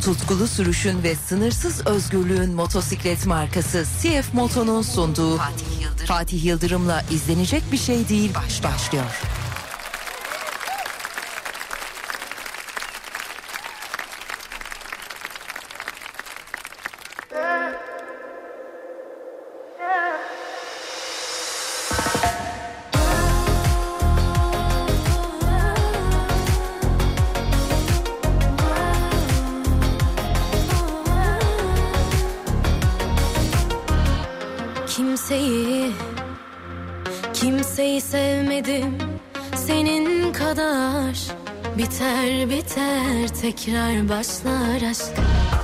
Tutkulu sürüşün ve sınırsız özgürlüğün motosiklet markası CF Moto'nun sunduğu Fatih Yıldırım'la izlenecek bir şey değil başlıyor. Kimseyi sevmedim senin kadar. Biter biter tekrar başlar aşk.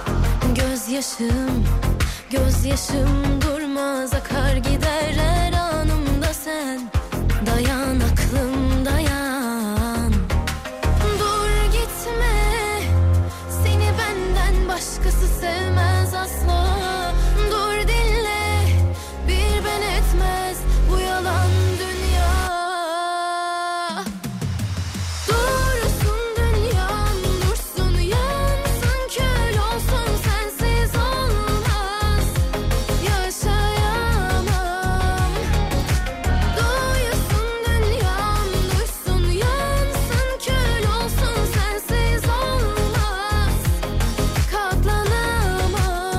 Gözyaşım durmaz, akar gider her anımda sen. Dayan aklım dayan. Dur gitme, seni benden başkası sevmez asla. Dur dinle, bir ben etmez bu yalan dünya. Dursun dünyam, dursun yansın, kül olsun, sensiz olmaz, yaşayamam. Duysun dünyam, dursun yansın, kül olsun, sensiz olmaz, katlanamam.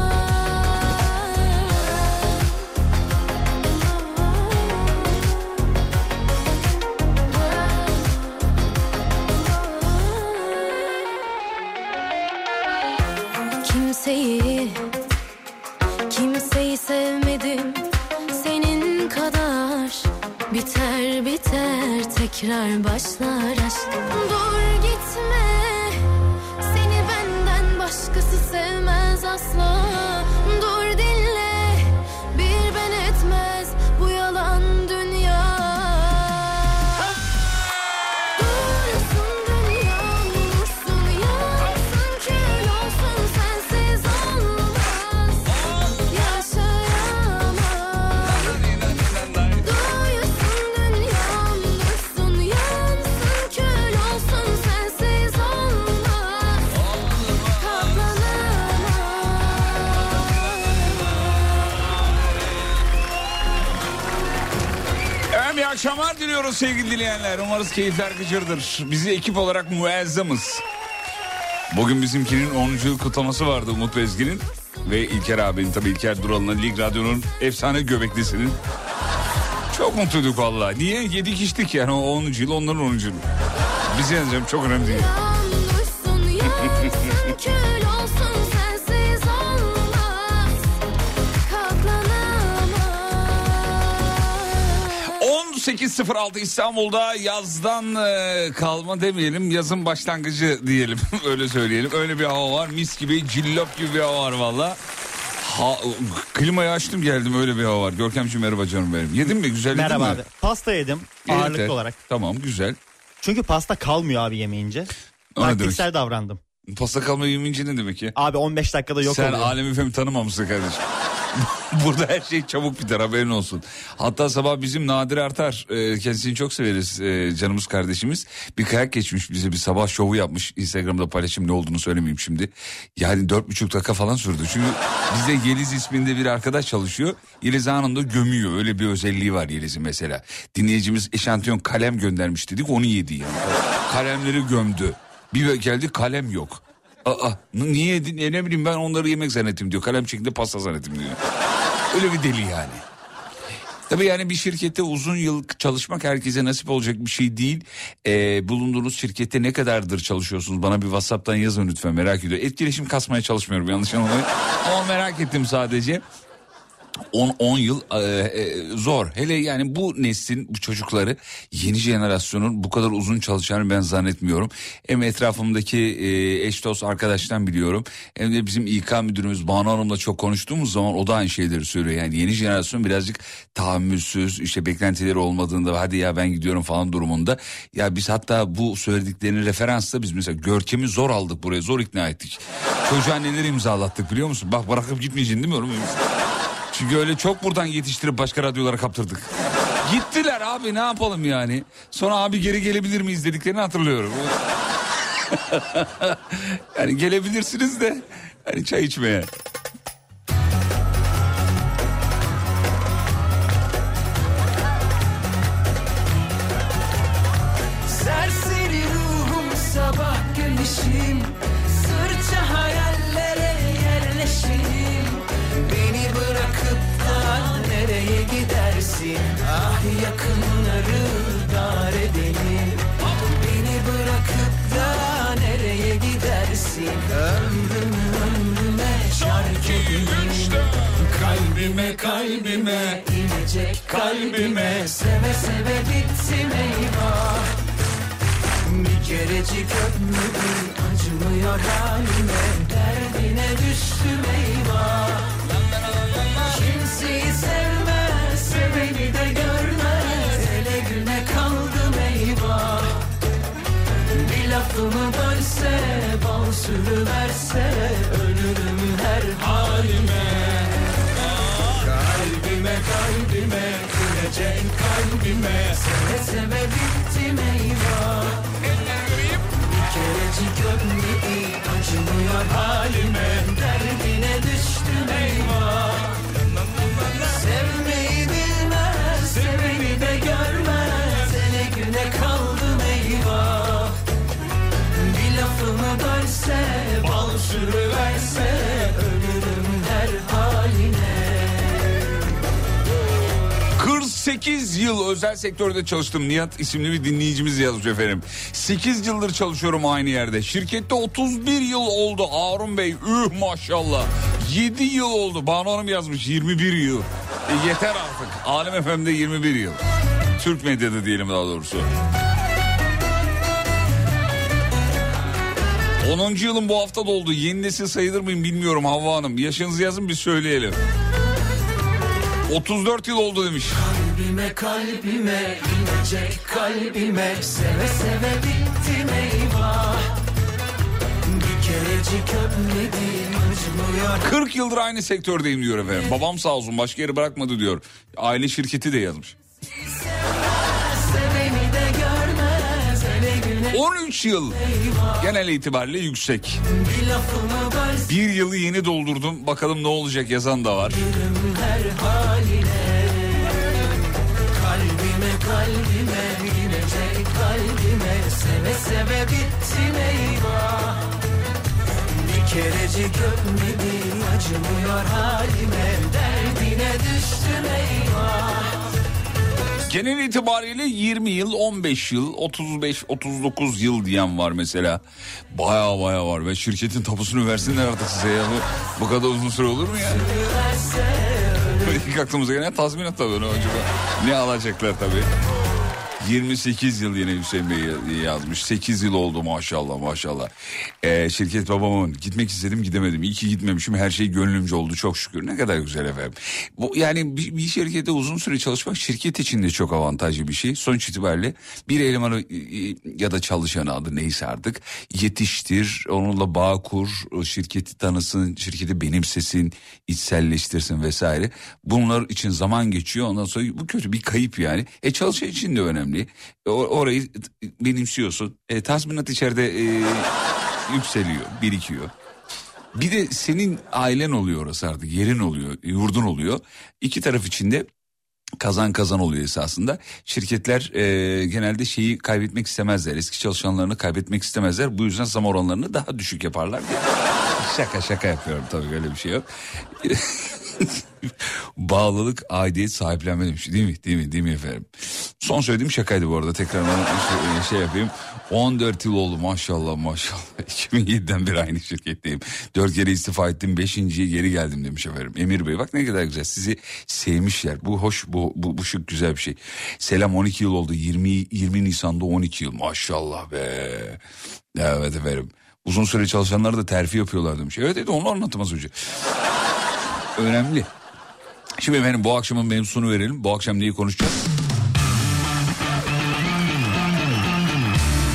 Kimseyi sevmedim senin kadar. Biter biter tekrar başlar aşk. Dur gitme, seni benden başkası sevmez asla. Dur dinle, bir ben etmez bu yalan dünya. Dursun dünyam, dursun yansın, kül olsun, sensiz olmaz, yaşayamam. Duysun dünyam, dursun yansın, kül olsun, sensiz olmaz, katlanamam. İyi akşamlar diliyoruz sevgili dinleyenler. Umarız keyifler gıcırdır. Bizi ekip olarak muazzamız. Bugün bizimkinin 10. yıl kutlaması vardı, Umut Bezgin'in. Ve İlker abinin, tabii İlker Dural'ın, Lig Radyo'nun efsane göbeklisinin. Çok mutluyduk vallahi. Niye? Yedik içtik yani, o 10. yıl onların 10. yıl. Bizi yazacağım, çok önemli değil. Dursun yansın, kül olsun, sensiz olmaz, katlanamam. 18.06 İstanbul'da yazdan kalma demeyelim, yazın başlangıcı diyelim. Öyle söyleyelim. Öyle bir hava var, mis gibi, cillop gibi bir hava var valla. Klimayı açtım geldim, öyle bir hava var. Görkemciğim merhaba canım benim. Yedin mi? Güzel yedin Merhaba mi? abi. Pasta yedim ağırlıklı olarak. Tamam, güzel. Çünkü pasta kalmıyor abi yemeyince. O ne Taktiksel davrandım. Pasta kalma yemeyince ne demek ya? Abi 15 dakikada yok Sen oluyor. Alem FM tanımamışsın kardeşim. Burada her şey çabuk biter, haberin olsun. Hatta sabah bizim Nadir Artar, kendisini çok severiz, canımız kardeşimiz. Bir kayak geçmiş bize, bir sabah şovu yapmış. Instagram'da paylaşım, ne olduğunu söylemeyeyim şimdi. Yani 4,5 dakika falan sürdü. Çünkü bizde Yeliz isminde bir arkadaş çalışıyor. Yeliz anında gömüyor, öyle bir özelliği var Yeliz'in mesela. Dinleyicimiz eşantiyon kalem göndermiş dedik, onu yedi yani. Kalemleri gömdü. Bir geldi, kalem yok. Niye yedin? Ne bileyim, ben onları yemek zannettim diyor. Kalem şeklinde pasta zannettim diyor. Öyle bir deli yani. Tabii yani bir şirkette uzun yıl çalışmak herkese nasip olacak bir şey değil. Bulunduğunuz şirkette ne kadardır çalışıyorsunuz? Bana bir WhatsApp'tan yazın lütfen, merak ediyorum. Etkileşim kasmaya çalışmıyorum, yanlış anlamayın. Ama merak ettim sadece. 10 yıl zor. Hele yani bu neslin, bu çocukları, yeni jenerasyonun bu kadar uzun çalışacağını ben zannetmiyorum. Hem etrafımdaki eş dost arkadaştan biliyorum. Hem de bizim İK müdürümüz Banu Hanım'la çok konuştuğumuz zaman o da aynı şeyleri söylüyor. Yani yeni jenerasyon birazcık tahammülsüz, işte beklentileri olmadığında hadi ya ben gidiyorum falan durumunda. Ya biz hatta bu söylediklerini referansla biz mesela Görkem'i zor aldık buraya, zor ikna ettik. Çocuğa neler imzalattık biliyor musun? Bak bırakıp gitmeyeceksin değil mi oğlum? Çünkü öyle çok buradan yetiştirip başka radyolara kaptırdık. Gittiler abi, ne yapalım yani. Sonra abi geri gelebilir miyiz dediklerini hatırlıyorum. Yani gelebilirsiniz de hani çay içmeye. Serseri ruhum sabah güneşim, sırça hayallere yerleşim. Beni bırakıp da nereye gidersin? Ah yakınları dar edelim. Beni bırakıp da nereye gidersin? Ömrüme şark edeyim. Kalbime kalbime inecek kalbime, seve seve bittim eyvah. Bir kerecik öpmedin acımıyor halime, derdine düştüm eyvah. Kimseyi sevmez, seveni de görmez, ele güne kaldım eyvah. Bir lafımı bölse, bal sürüverse, ölürüm her halime. Kalbime kalbime, inecek kalbime, seve seve bittim eyvah. Bir kerecik öpmedi, acımıyor halime, derdine düştüm eyvah. Sevmeyi bilmez, seveni de görmez, ele güne kaldım eyvah. Bir lafımı bölse, bal sürüverse, ölürüm her haline. 48 yıl özel sektörde çalıştım. Nihat isimli bir dinleyicimiz yazmış efendim. 8 yıldır çalışıyorum aynı yerde. Şirkette 31 yıl oldu Harun Bey. Maşallah. 7 yıl oldu. Banu Hanım yazmış 21 yıl. Yeter artık. Alem FM'de 21 yıl. Türk medyada diyelim daha doğrusu. 10. yılım bu hafta doldu. Yeni nesil sayılır mıyım bilmiyorum Havva Hanım. Yaşınızı yazın bir söyleyelim. 34 yıl oldu demiş. Kalbime kalbime inecek kalbime, seve seve bittim eyvah. Bir kerecik öpmedim acımıyor. 40 yıldır aynı sektördeyim diyor efendim. Babam sağ olsun başka yeri bırakmadı diyor. Aile şirketi de yazmış. Seveni de görmez, ele güne 13 yıl genel itibariyle yüksek. bir lafımı bölse, Bir yılı yeni doldurdum. Bakalım ne olacak yazan da var. her haline. Kalbime kalbime inecek kalbime, seve seve bittim eyvah. Bir kerecik öpmedi, acımıyor halime, derdine düştüm eyvah. Genel itibariyle 20 yıl, 15 yıl, 35, 39 yıl diyen var mesela. Baya var ve şirketin tapusunu versinler artık size ya. Bu kadar uzun süre olur mu yani? İlk aklımıza gelen tazminat tabii. Ne alacaklar tabii. 28 yıl yine Hüseyin Bey yazmış. 8 yıl oldu maşallah. Şirket babamın gitmek istedim gidemedim. İyi ki gitmemişim, her şey gönlümce oldu çok şükür. Ne kadar güzel efendim. Bu, yani bir şirkette uzun süre çalışmak şirket için de çok avantajlı bir şey. Sonuç itibariyle bir elemanı ya da çalışanı adı neyse artık yetiştir. Onunla bağ kur, şirketi tanısın, şirketi benimsesin, içselleştirsin vesaire. Bunlar için zaman geçiyor. Ondan sonra bu kötü bir kayıp yani. Çalışan için de önemli. Orayı benimsiyorsun. Tazminat içeride yükseliyor, birikiyor. Bir de senin ailen oluyor orası artık, yerin oluyor, yurdun oluyor. İki taraf için de kazan oluyor esasında. Şirketler genelde şeyi kaybetmek istemezler. Eski çalışanlarını kaybetmek istemezler. Bu yüzden zam oranlarını daha düşük yaparlar. Şaka yapıyorum tabii, öyle bir şey yok. Bağlılık, aidiyet, sahiplenme demiş. Değil mi efendim? Son söylediğim şakaydı bu arada. Tekrar şey yapayım. 14 yıl oldu maşallah. 2007'den beri aynı şirketteyim. 4 kere istifa ettim. 5.'ye geri geldim demiş efendim. Emir Bey bak ne kadar güzel. Sizi sevmişler. Bu hoş, bu şık, güzel bir şey. Selam, 12 yıl oldu. 20 Nisan'da 12 yıl. Maşallah be. Evet efendim. Uzun süre çalışanlar da terfi yapıyorlar demiş. Evet onu anlatmaz hoca. Önemli. Şimdi efendim bu akşamın mevzusunu verelim. Bu akşam neyi konuşacağız?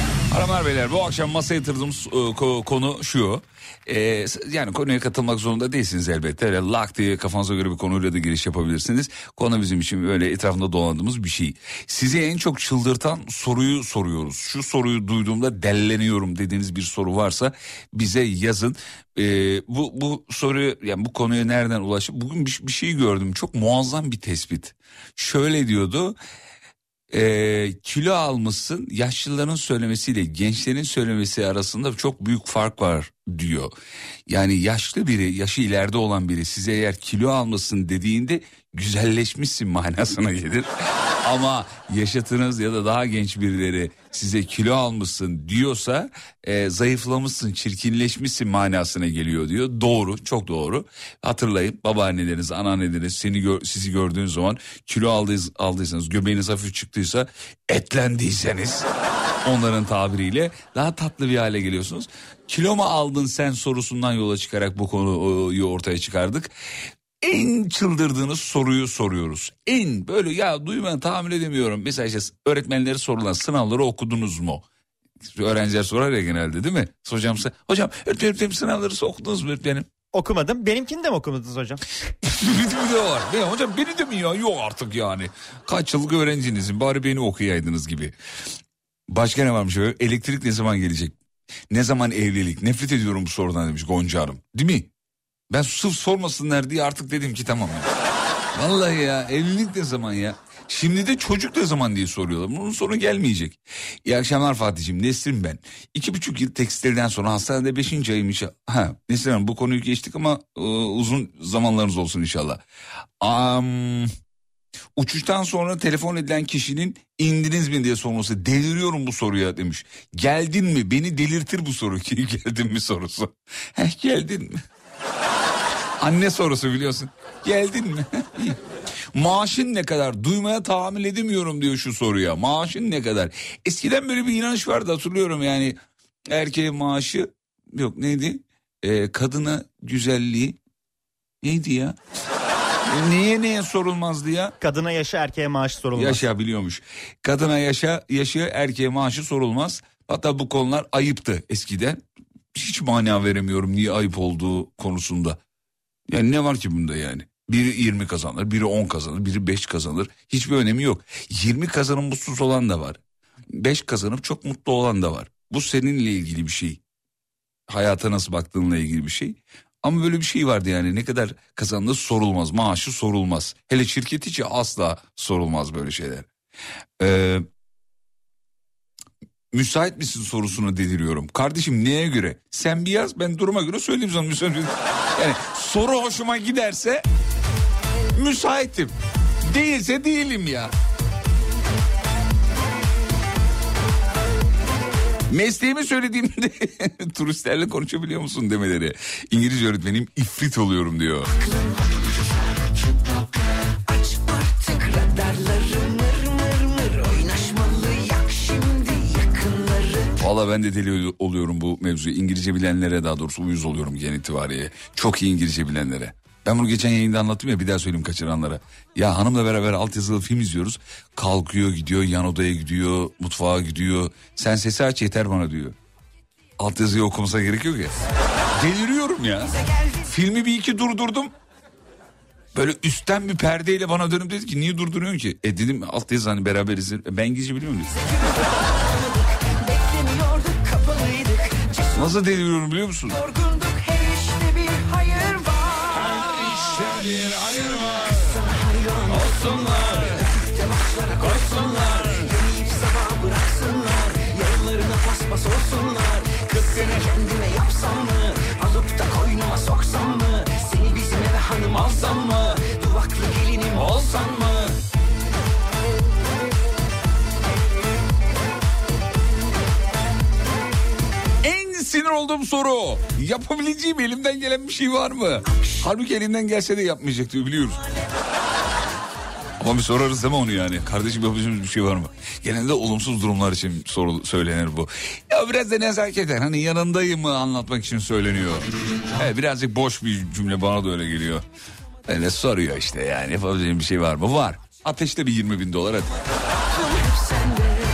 Hanımlar beyler, bu akşam masaya yatırdığımız konu şu. Yani konuya katılmak zorunda değilsiniz elbette. Öyle lak diye kafanıza göre bir konuyla da giriş yapabilirsiniz. Konu bizim için böyle etrafında dolandığımız bir şey. Sizi en çok çıldırtan soruyu soruyoruz. Şu soruyu duyduğumda delleniyorum dediğiniz bir soru varsa bize yazın. Bu soruyu, yani bu konuya nereden ulaşıp bugün bir şey gördüm. Çok muazzam bir tespit. Şöyle diyordu. Kilo almışsın, yaşlıların söylemesiyle gençlerin söylemesi arasında çok büyük fark var diyor. Yani yaşlı biri, yaşı ileride olan biri size eğer kilo almışsın dediğinde güzelleşmişsin manasına gelir. Ama yaşıtınız ya da daha genç birileri size kilo almışsın diyorsa zayıflamışsın, çirkinleşmişsin manasına geliyor diyor. Doğru, çok doğru. Hatırlayın, babaanneleriniz, anneanneleriniz sizi gördüğün zaman kilo aldıysanız, göbeğiniz hafif çıktıysa, etlendiyseniz onların tabiriyle daha tatlı bir hale geliyorsunuz. Kilo mu aldın sen sorusundan yola çıkarak bu konuyu ortaya çıkardık. En çıldırdığınız soruyu soruyoruz. En böyle ya duymayan tahammül edemiyorum. Mesela işte öğretmenlere sorulan sınavları okudunuz mu? Öğrenciler sorar ya genelde, değil mi? Hocam öğretmenim sınavları okudunuz mu öğretmenim? Okumadım. Benimkini de mi okumadınız hocam? Bir de var. Ya hocam beni de mi ya? Yok artık yani. Kaç yıllık öğrencinizin, bari beni okuyaydınız gibi. Başka ne varmış? Elektrik ne zaman gelecek? Ne zaman evlilik? Nefret ediyorum bu sorudan demiş Gonca Hanım. Değil mi? Ben sırf sormasınlar diye artık dedim ki tamam ya. Vallahi ya, evlilik ne zaman ya? Şimdi de çocuk ne zaman diye soruyorlar. Bunun sonu gelmeyecek. İyi akşamlar Fatih'ciğim. Nesrin ben. 2,5 yıl tekstilden sonra hastanede 5. ayım. Nesrin Hanım, bu konuyu geçtik ama uzun zamanlarınız olsun inşallah. Uçuştan sonra telefon edilen kişinin indiniz mi diye sorması. Deliriyorum bu soruya demiş. Geldin mi? Beni delirtir bu soru. Geldin mi sorusu. Geldin mi? Anne sorusu biliyorsun. Geldin mi? Maaşın ne kadar? Duymaya tahammül edemiyorum diyor şu soruya. Maaşın ne kadar? Eskiden böyle bir inanç vardı, hatırlıyorum yani. Erkeğe maaşı yok, neydi? Kadına güzelliği neydi ya? Neye sorulmazdı ya? Kadına yaşı, erkeğe maaşı sorulmaz. Yaşa biliyormuş. Kadına yaşı, erkeğe maaşı sorulmaz. Hatta bu konular ayıptı eskiden. Hiç mana veremiyorum niye ayıp olduğu konusunda. Yani ne var ki bunda yani? Biri 20 kazanır, biri 10 kazanır, biri 5 kazanır. Hiçbir önemi yok. 20 kazanıp mutsuz olan da var. 5 kazanıp çok mutlu olan da var. Bu seninle ilgili bir şey. Hayata nasıl baktığınla ilgili bir şey. Ama böyle bir şey vardı yani, ne kadar kazandığı sorulmaz, maaşı sorulmaz. Hele şirket içi asla sorulmaz böyle şeyler. Müsait misin sorusunu deliriyorum. Kardeşim neye göre? Sen bir yaz, ben duruma göre söyleyeyim sana müsait. Yani soru hoşuma giderse müsaitim. Değilse değilim ya. Mesleğimi söylediğimde turistlerle konuşabiliyor musun demeleri. İngilizce öğretmenim, ifrit oluyorum diyor. Aç artık radarları, mır mır mır oynaşmalı, yak şimdi yakınları. Valla ben de deli oluyorum bu mevzuya. İngilizce bilenlere, daha doğrusu uyuz oluyorum genel itibariyle. Çok iyi İngilizce bilenlere. Ben bunu geçen yayında anlattım ya, bir daha söyleyeyim kaçıranlara. Ya hanımla beraber altyazılı film izliyoruz. Kalkıyor gidiyor, yan odaya gidiyor, mutfağa gidiyor. Sen sesi aç yeter bana diyor. Altyazıyı okumasa gerek yok ya. Deliriyorum ya. Filmi bir iki durdurdum. Böyle üstten bir perdeyle bana dönüp dedi ki niye durduruyorsun ki? Dedim altyazı hani beraber izlerim. Ben İngilizce biliyor muyum? Nasıl deliriyorum biliyor musun? Yorgunduk, her işte bir hayır var. Bir hayır var. Sana hayran olsunlar, öfükte başlara koysunlar. Deneyip sabah bıraksınlar, yarınlarına paspas olsunlar. Kız seni kendime yapsam mı? Alıp da koynuma soksam mı? Seni bizim eve hanım alsam mı? Duvaklı gelinim olsan mı? Sinir olduğum soru. Yapabileceğim, elimden gelen bir şey var mı? Halbuki elinden gelse de yapmayacak diyor, biliyoruz. Ama bir sorarız değil mi onu yani? Kardeşim yapabileceğimiz bir şey var mı? Genelde olumsuz durumlar için söylenir bu. Ya biraz da nezaketen, hani yanındayım mı anlatmak için söyleniyor. Birazcık boş bir cümle, bana da öyle geliyor. Öyle soruyor işte yani, yapabileceğim bir şey var mı? Var. Ateşte bir $20.000 hadi.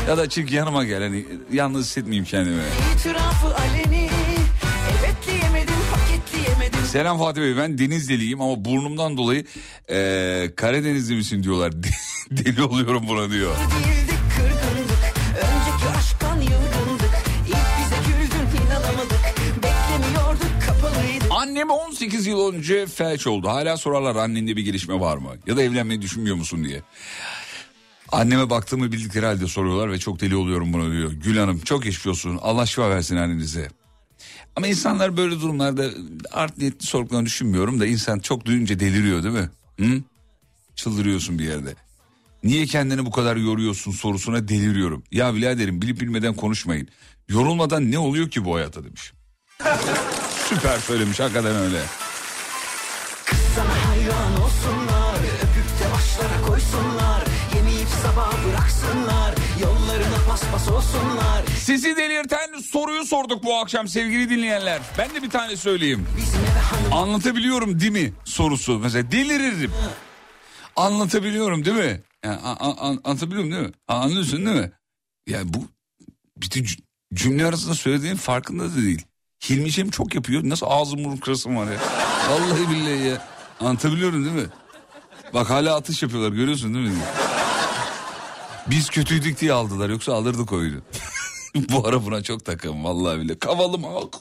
Ya da çık yanıma gel, hani yalnız hissetmeyeyim kendimi. İtirafı aleni, evet diyemedim, paketleyemedim. Selam Fatih Bey, ben Denizliliyim ama burnumdan dolayı Karadenizli misin diyorlar. Deli oluyorum buna diyor. Değildik, kırgındık, önceki aşktan yılgındık. İlk bize güldün, inanamadık, beklemiyorduk, kapalıydık. Annem 18 yıl önce felç oldu. Hala sorarlar annende bir gelişme var mı? Ya da evlenmeyi düşünmüyor musun diye. Anneme baktığımı bildikleri halde soruyorlar ve çok deli oluyorum buna diyor. Gül Hanım çok geçmiş olsun. Allah şifa versin annenize. Ama insanlar böyle durumlarda art niyetli sorduklarını düşünmüyorum da insan çok duyunca deliriyor değil mi? Hı? Çıldırıyorsun bir yerde. Niye kendini bu kadar yoruyorsun sorusuna deliriyorum. Ya biraderim bilip bilmeden konuşmayın. Yorulmadan ne oluyor ki bu hayata demiş. Süper söylemiş, hakikaten öyle. Sana hayran olsunlar, öpüp de başlara koysunlar. Yemeyip sabah bıraksınlar, yollarına paspas olsunlar. Sizi delirten soruyu sorduk bu akşam sevgili dinleyenler. Ben de bir tane söyleyeyim. Bizim eve hanım Anlatabiliyorum değil mi sorusu. Mesela deliririm. Anlatabiliyorum değil mi? Yani, anlatabiliyorum değil mi? Anlıyorsun değil mi? Yani bu bütün cümle arasında söylediğin farkında da değil. Hilmi çok yapıyor. Nasıl ağzım burun kırasım var ya. Vallahi billahi ya. Anlatabiliyorum değil mi? Bak hala atış yapıyorlar, görüyorsun değil mi? Biz kötüydük diye aldılar, yoksa alırdık oyunu. Bu ara buna çok takım vallahi billahi. Kavalım halk.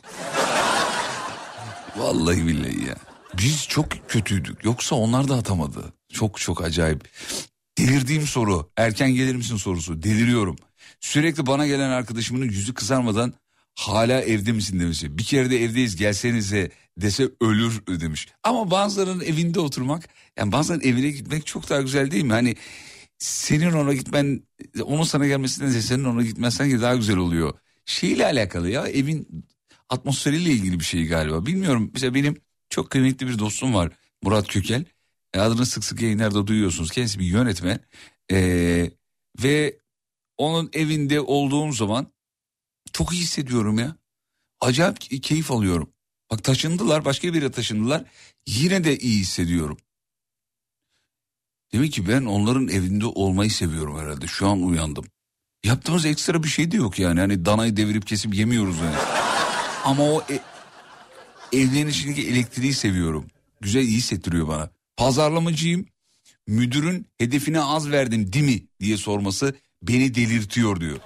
Vallahi billahi ya. Biz çok kötüydük, yoksa onlar da atamadı. Çok çok acayip. Delirdiğim soru, erken gelir misin sorusu. Deliriyorum. Sürekli bana gelen arkadaşımın yüzü kızarmadan hala evde misin demesi. Bir kere de evdeyiz gelsenize dese ölür demiş. Ama bazılarının evinde oturmak, yani bazılarının evine gitmek çok daha güzel değil mi? Hani senin ona gitmen, onun sana gelmesinden senin ona gitmen sanki daha güzel oluyor. Şeyle alakalı ya, evin atmosferiyle ilgili bir şey galiba. Bilmiyorum, mesela benim çok kıymetli bir dostum var, Murat Kökel. Adını sık sık yayınlarda duyuyorsunuz. Kendisi bir yönetmen. Ve onun evinde olduğum zaman çok iyi hissediyorum ya. Acayip keyif alıyorum. Bak taşındılar, başka bir yere taşındılar. Yine de iyi hissediyorum. Demek ki ben onların evinde olmayı seviyorum herhalde. Şu an uyandım. Yaptığımız ekstra bir şey de yok yani. Hani danayı devirip kesip yemiyoruz yani. Ama o evlerin içindeki elektriği seviyorum. Güzel, iyi hissettiriyor bana. Pazarlamacıyım. Müdürün hedefine az verdin değil mi diye sorması beni delirtiyor diyor.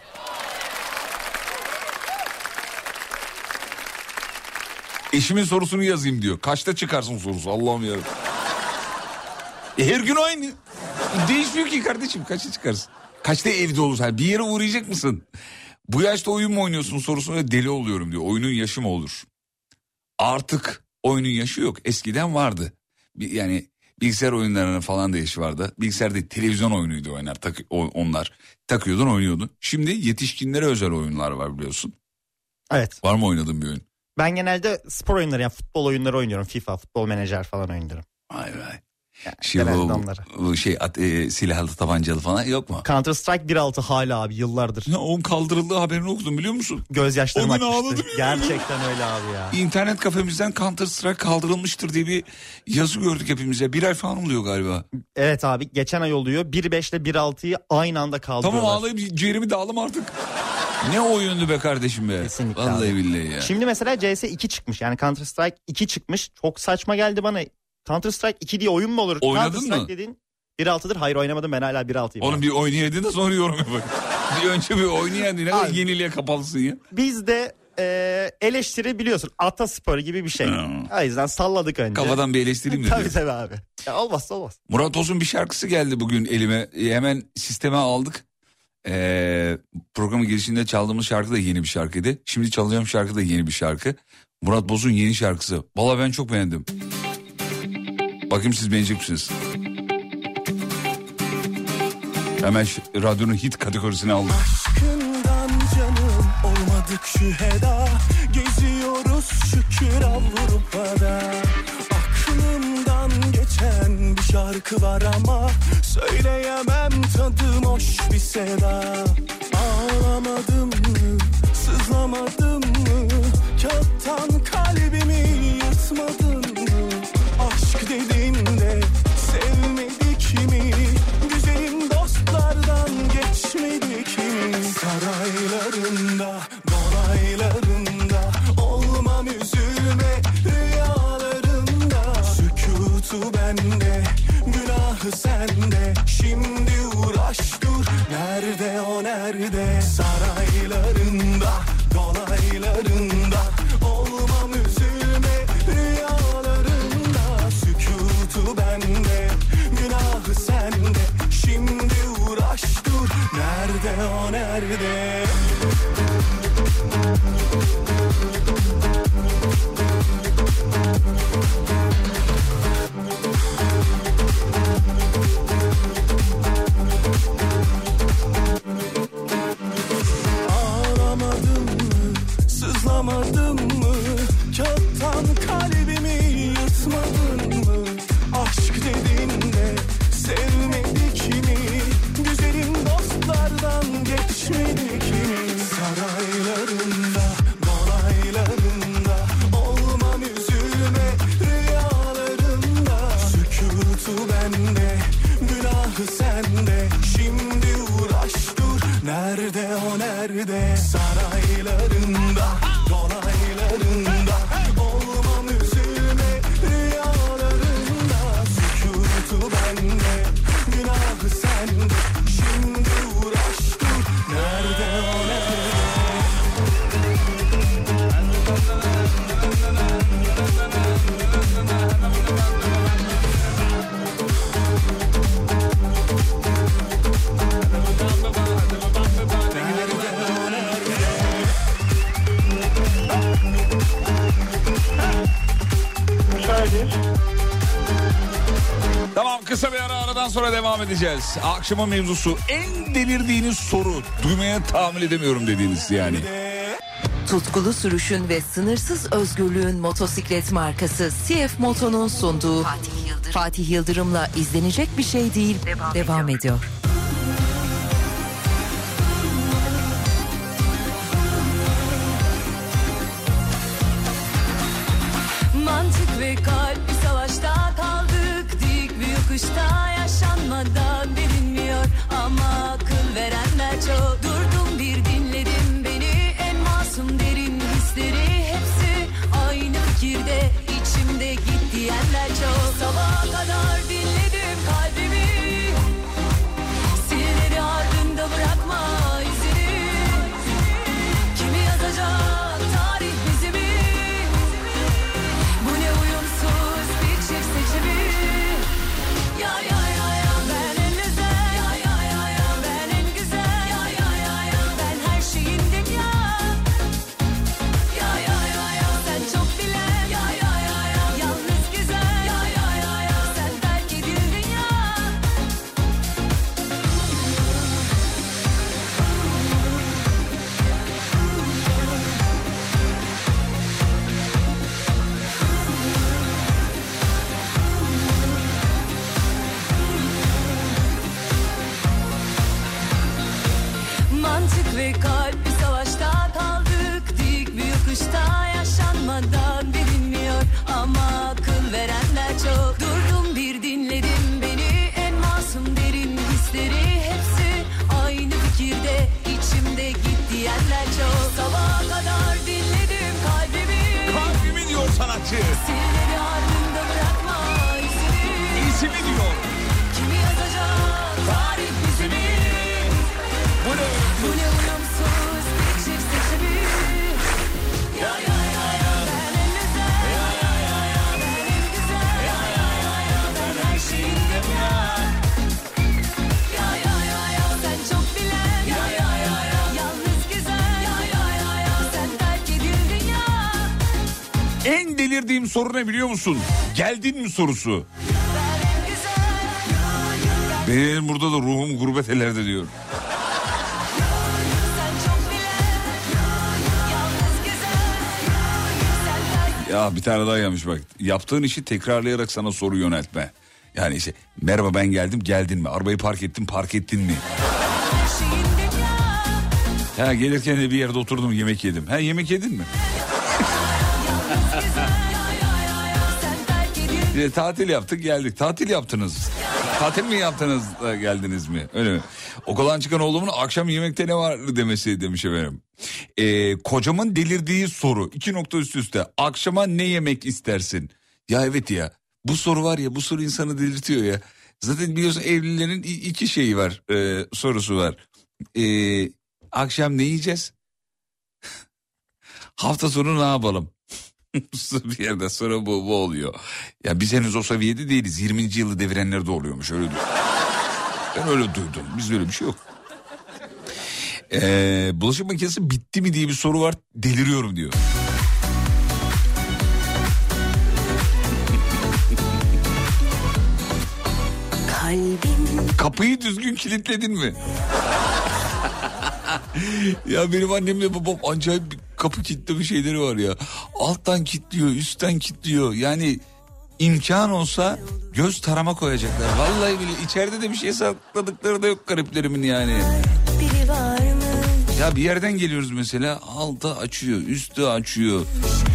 Eşimin sorusunu yazayım diyor. Kaçta çıkarsın sorusu, Allah'ım yarabbim. Her gün aynı. Değişmiyor ki kardeşim, kaçta çıkarsın? Kaçta evde olursun? Bir yere uğrayacak mısın? Bu yaşta oyun mu oynuyorsun sorusuna deli oluyorum diyor. Oyunun yaşı mı olur? Artık oyunun yaşı yok. Eskiden vardı. Yani bilgisayar oyunlarının falan da yaşı vardı. Bilgisayar değil, televizyon oyunuydu oynar. Onlar takıyordun, oynuyordun. Şimdi yetişkinlere özel oyunlar var biliyorsun. Evet. Var mı oynadığın bir oyun? Ben genelde spor oyunları, yani futbol oyunları oynuyorum. FIFA, futbol menajer falan oynuyorum. Vay vay. Yani Bu silahlı tabancalı falan yok mu? Counter Strike 1.6 hala abi, yıllardır. Ya onun kaldırıldığı haberini okudum biliyor musun? Gözyaşlarım O gün akmıştı. ağladım ya. Gerçekten öyle abi ya. İnternet kafemizden Counter Strike kaldırılmıştır diye bir yazı gördük hepimize. Bir ay falan oluyor galiba. Evet abi, geçen ay oluyor. 1.5 ile 1.6'yı aynı anda kaldırıyorlar. Tamam, ağlayıp ciğerimi dağılım artık. Ne oyundu be kardeşim be. Kesinlikle Vallahi abi. billahi ya. Şimdi mesela CS2 çıkmış, yani Counter Strike 2 çıkmış. Çok saçma geldi bana. Counter Strike 2 diye oyun mu olur? Oynadın Counter Strike mı? dediğin 1.6'dır. Hayır, oynamadım, ben hala 1.6'yım. Oğlum bir oynayaydın da sonra yorum yapın. Bir önce bir oynayaydın. Ne kadar Abi, yeniliğe kapalısın ya. Bizde eleştiri biliyorsun, atasporu gibi bir şey. O yüzden salladık önce. Kafadan bir eleştireyim de. Tabii abi. Ya olmazsa. Murat Boz'un bir şarkısı geldi bugün elime. Hemen sisteme aldık. Programın girişinde çaldığımız şarkı da yeni bir şarkıydı. Şimdi çalacağım şarkı da yeni bir şarkı. Murat Boz'un yeni şarkısı. Vallahi ben çok beğendim. Bakayım siz beğenecek misiniz? Hemen radyonun hit kategorisine aldım. aşkından canım olmadık şüheda. Geziyoruz şükür Avrupa'da. Aklımdan geçen bir şarkı var ama söyleyemem, tadım hoş bir seda. Ağlamadım mı, sızlamadım mı, kağıttan kalbimi yırtmadın mı? Aşk dediğinde sevmedik mi, güzelim dostlardan geçmedik mi? bende, günahı sende. Şimdi uğraş dur, nerede o nerede? Saraylarında, dolaylarında, olmam üzülme rüyalarında. Sükutu bende, günahı sende. Şimdi uğraş dur, nerede o nerede? Ağlamadım mı, sızlamadım mı? Kağıttan kalbimi yırtmadın mı? Aşk dediğinde sevmedik mi? Güzelim dostlardan geçmedik mi? Saraylarında, dolaylarında, olmam üzülme rüyalarında. Sükutu bende, günahı sende. Şimdi uğraş dur, nerede o nerede? Saraylarında, dolaylarında, olmam üzülme rüyalarında. Sükutu bende, günahı sende. Şimdi uğraş dur, nerede o nerede? Tamam, kısa bir aradan sonra devam edeceğiz. Akşamın mevzusu en delirdiğiniz soru. Duymaya tahammül edemiyorum dediğiniz yani. Tutkulu sürüşün ve sınırsız özgürlüğün motosiklet markası CF Moto'nun sunduğu Fatih Yıldırım'la izlenecek bir şey değil devam ediyor. Mantık ve kalp bir savaşta kaldık. Dik bir yokuşta yaşanmadan bilinmiyor. Ama akıl verenler çok. Durdum bir dinledim beni. En masum derin hisleri hepsi aynı fikirde. İçimde git diyenler çok. Sabaha kadar dinledim kalbimi. Silleri ardında bırakma izini. Kimi yazacak tarih bizi mi? Bu ne uyumsuz bir çift seçimi. Ya ya ya ya ben en özel. Ya ya ya ya ben en güzel. Ya ya ya ya ben her şeyindim ya. Ya ya ya ya sen çok bilen. Ya ya ya ya yalnız güzel. Ya ya ya ya sen terk edildin ya. Mantık ve kalp bir savaşta kaldık. Dik bir yokuşta yaşanmadan bilinmiyor. Ama akıl verenler çok. Durdum bir dinledim beni. En masum derin hisleri hepsi aynı fikirde. İçimde git diyenler çok. Sabaha kadar dinledim kalbimi. Kalbimi diyor sanatçı. Silleri ardında bırakma izini. İsimi diyor. Kimi yazacak tarih bizi mi? Bu ne? Bu ne uyumsuz bir çift seçimi. Ya ya ya ya ben en güzel. Ya ya ya ya ben en güzel. Ya ya ya ya ben her şeyindim ya. Ya ya ya ya sen çok bilen. Ya ya ya ya yalnız güzel. Ya ya ya ya sen terk edildin ya. En delirdiğim soru ne biliyor musun? Geldin mi sorusu. Ben en güzel. Benim burada da ruhum gurbet ellerde diyor. Sen çok bilen. Yalnız güzel. Sen terk. Ya bir tane daha gelmiş bak. Yaptığın işi tekrarlayarak sana soru yöneltme. Yani işte merhaba ben geldim, geldin mi? Arabayı park ettim, park ettin mi? Her şeyindim ya. Ha gelirken de bir yerde oturdum, yemek yedim. Ha yemek yedin mi? Tatil yaptık geldik. Tatil yaptınız. Tatil mi yaptınız da geldiniz mi? Öyle mi? Okuldan çıkan oğlumun akşam yemekte ne var demesi demiş efendim. Kocamın delirdiği soru. 2 nokta üst üste. Akşama ne yemek istersin? Ya evet ya. Bu soru var ya, bu soru insanı delirtiyor ya. Zaten biliyorsun evlilerin iki şeyi var, sorusu var. Akşam ne yiyeceğiz? Hafta sonu ne yapalım? Bir yerde sonra bu oluyor. Ya biz henüz o seviyede değiliz. 20. yılı devirenler de oluyormuş, öyle diyor. Ben öyle duydum. Bizde öyle bir şey yok. Bulaşık makinesi bitti mi diye bir soru var. Deliriyorum diyor. Kapıyı düzgün kilitledin mi? Ya benim annemle babam acayip bir kapı kilitleme şeyleri var ya. Alttan kilitliyor, üstten kilitliyor. Yani imkan olsa göz tarama koyacaklar. Vallahi bile içeride de bir şey sakladıkları da yok gariplerimin yani. Ya bir yerden geliyoruz mesela, altı açıyor, üstü açıyor.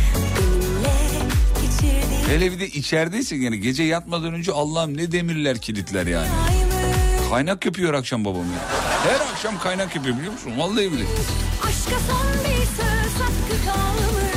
Hele bir de içerideyse yani gece yatmadan önce Allah'ım ne demirler kilitler yani. Kaynak yapıyor akşam babam ya. Her akşam kaynak yapıyor, biliyor musun? Vallahi bile. Aşka son bir söz hakkı kalmış.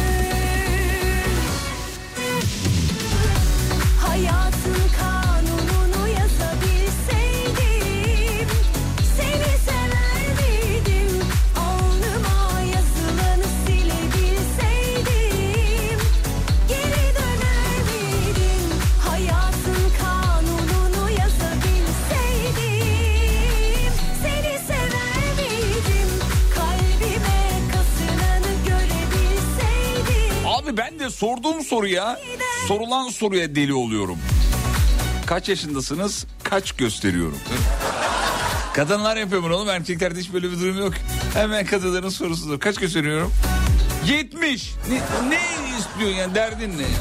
Hayatın kanununu yazabilseydim, seni sever miydim? Alnıma yazılanı silebilseydim, geri döner miydim? Hayatın kanununu yazabilseydim, seni sever miydim? Kalbime kasılanı görebilseydim. Abi ben de sorduğum soruya, sorulan soruya deli oluyorum. Kaç yaşındasınız? Kaç gösteriyorum? Kadınlar yapıyor bunu oğlum, erkeklerde hiç böyle bir durum yok. Hemen kadınların sorusudur. Kaç gösteriyorum? 70. Ne istiyorsun yani, derdin ne?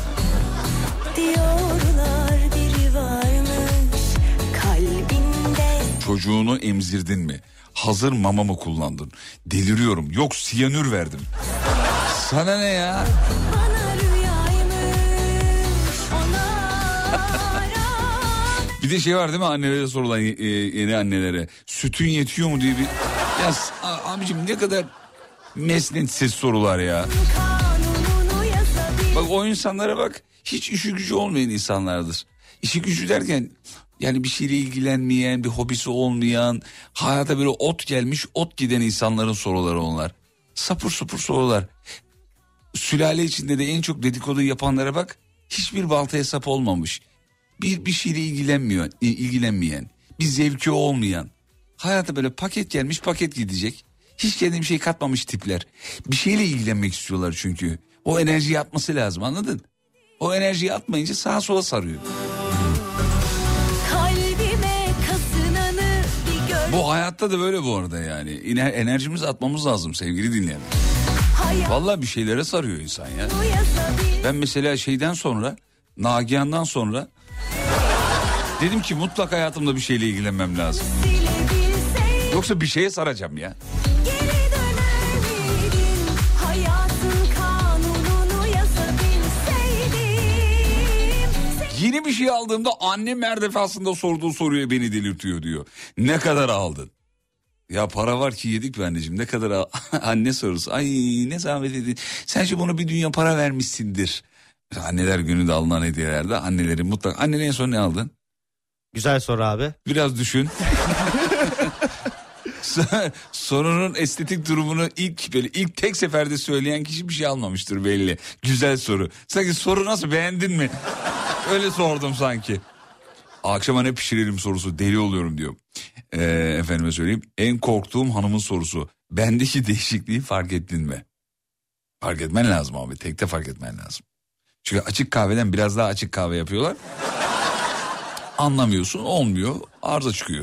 Diyorlar biri varmış kalbinde. Çocuğunu emzirdin mi? Hazır mama mı kullandın? Deliriyorum. Yok, siyanür verdim. Sana ne ya? Bana rüyaymış onlara. Bir de şey var değil mi, annelere sorulan, yeni annelere. Sütün yetiyor mu diye bir... Ya abicim ne kadar mesnetsiz sorular ya. Kanununu yazabilseydim. Bak o insanlara bak, hiç işi gücü olmayan insanlardır. İşi gücü derken yani bir şeyle ilgilenmeyen, bir hobisi olmayan, hayata böyle ot gelmiş ot giden insanların soruları onlar. Sapır sapır sorular. Sülale içinde de en çok dedikodu yapanlara bak, hiçbir baltaya sap olmamış. Bir şeyle ilgilenmeyen, bir zevki olmayan. Hayata böyle paket gelmiş paket gidecek. Hiç kendine bir şey katmamış tipler. Bir şeyle ilgilenmek istiyorlar çünkü. O enerjiyi atması lazım, anladın? O enerjiyi atmayınca sağa sola sarıyor. Kalbime kasınanı bir gör. Bu hayatta da böyle bu arada yani. Enerjimizi atmamız lazım sevgili dinleyenler. Vallahi bir şeylere sarıyor insan ya. Ben mesela şeyden sonra, Nagihan'dan sonra dedim ki mutlak hayatımda bir şeyle ilgilenmem lazım. Yoksa bir şeye saracağım ya. Geri döner miydin? Hayatın kanununu yazabilseydim. Yeni bir şey aldığımda annem her defasında sorduğu soruya beni delirtiyor diyor. Ne kadar aldın? Ya para var ki yedik be anneciğim, ne kadar anne sorusu. Ay ne zahmet edin. Sence bunu bir dünya para vermişsindir. Anneler gününde alınan hediyelerde annelerin mutlaka. Annene en son ne aldın? Güzel soru abi. Biraz düşün. Sorunun estetik durumunu ilk tek seferde söyleyen kişi bir şey almamıştır belli. Güzel soru. Sanki soru nasıl, beğendin mi? Öyle sordum sanki. Akşama ne pişirelim sorusu, deli oluyorum diyor. Efendime söyleyeyim, en korktuğum hanımın sorusu. Bendeki değişikliği fark ettin mi? Fark etmen lazım abi, tekte fark etmen lazım. Çünkü açık kahveden biraz daha açık kahve yapıyorlar. Anlamıyorsun, olmuyor, arıza çıkıyor.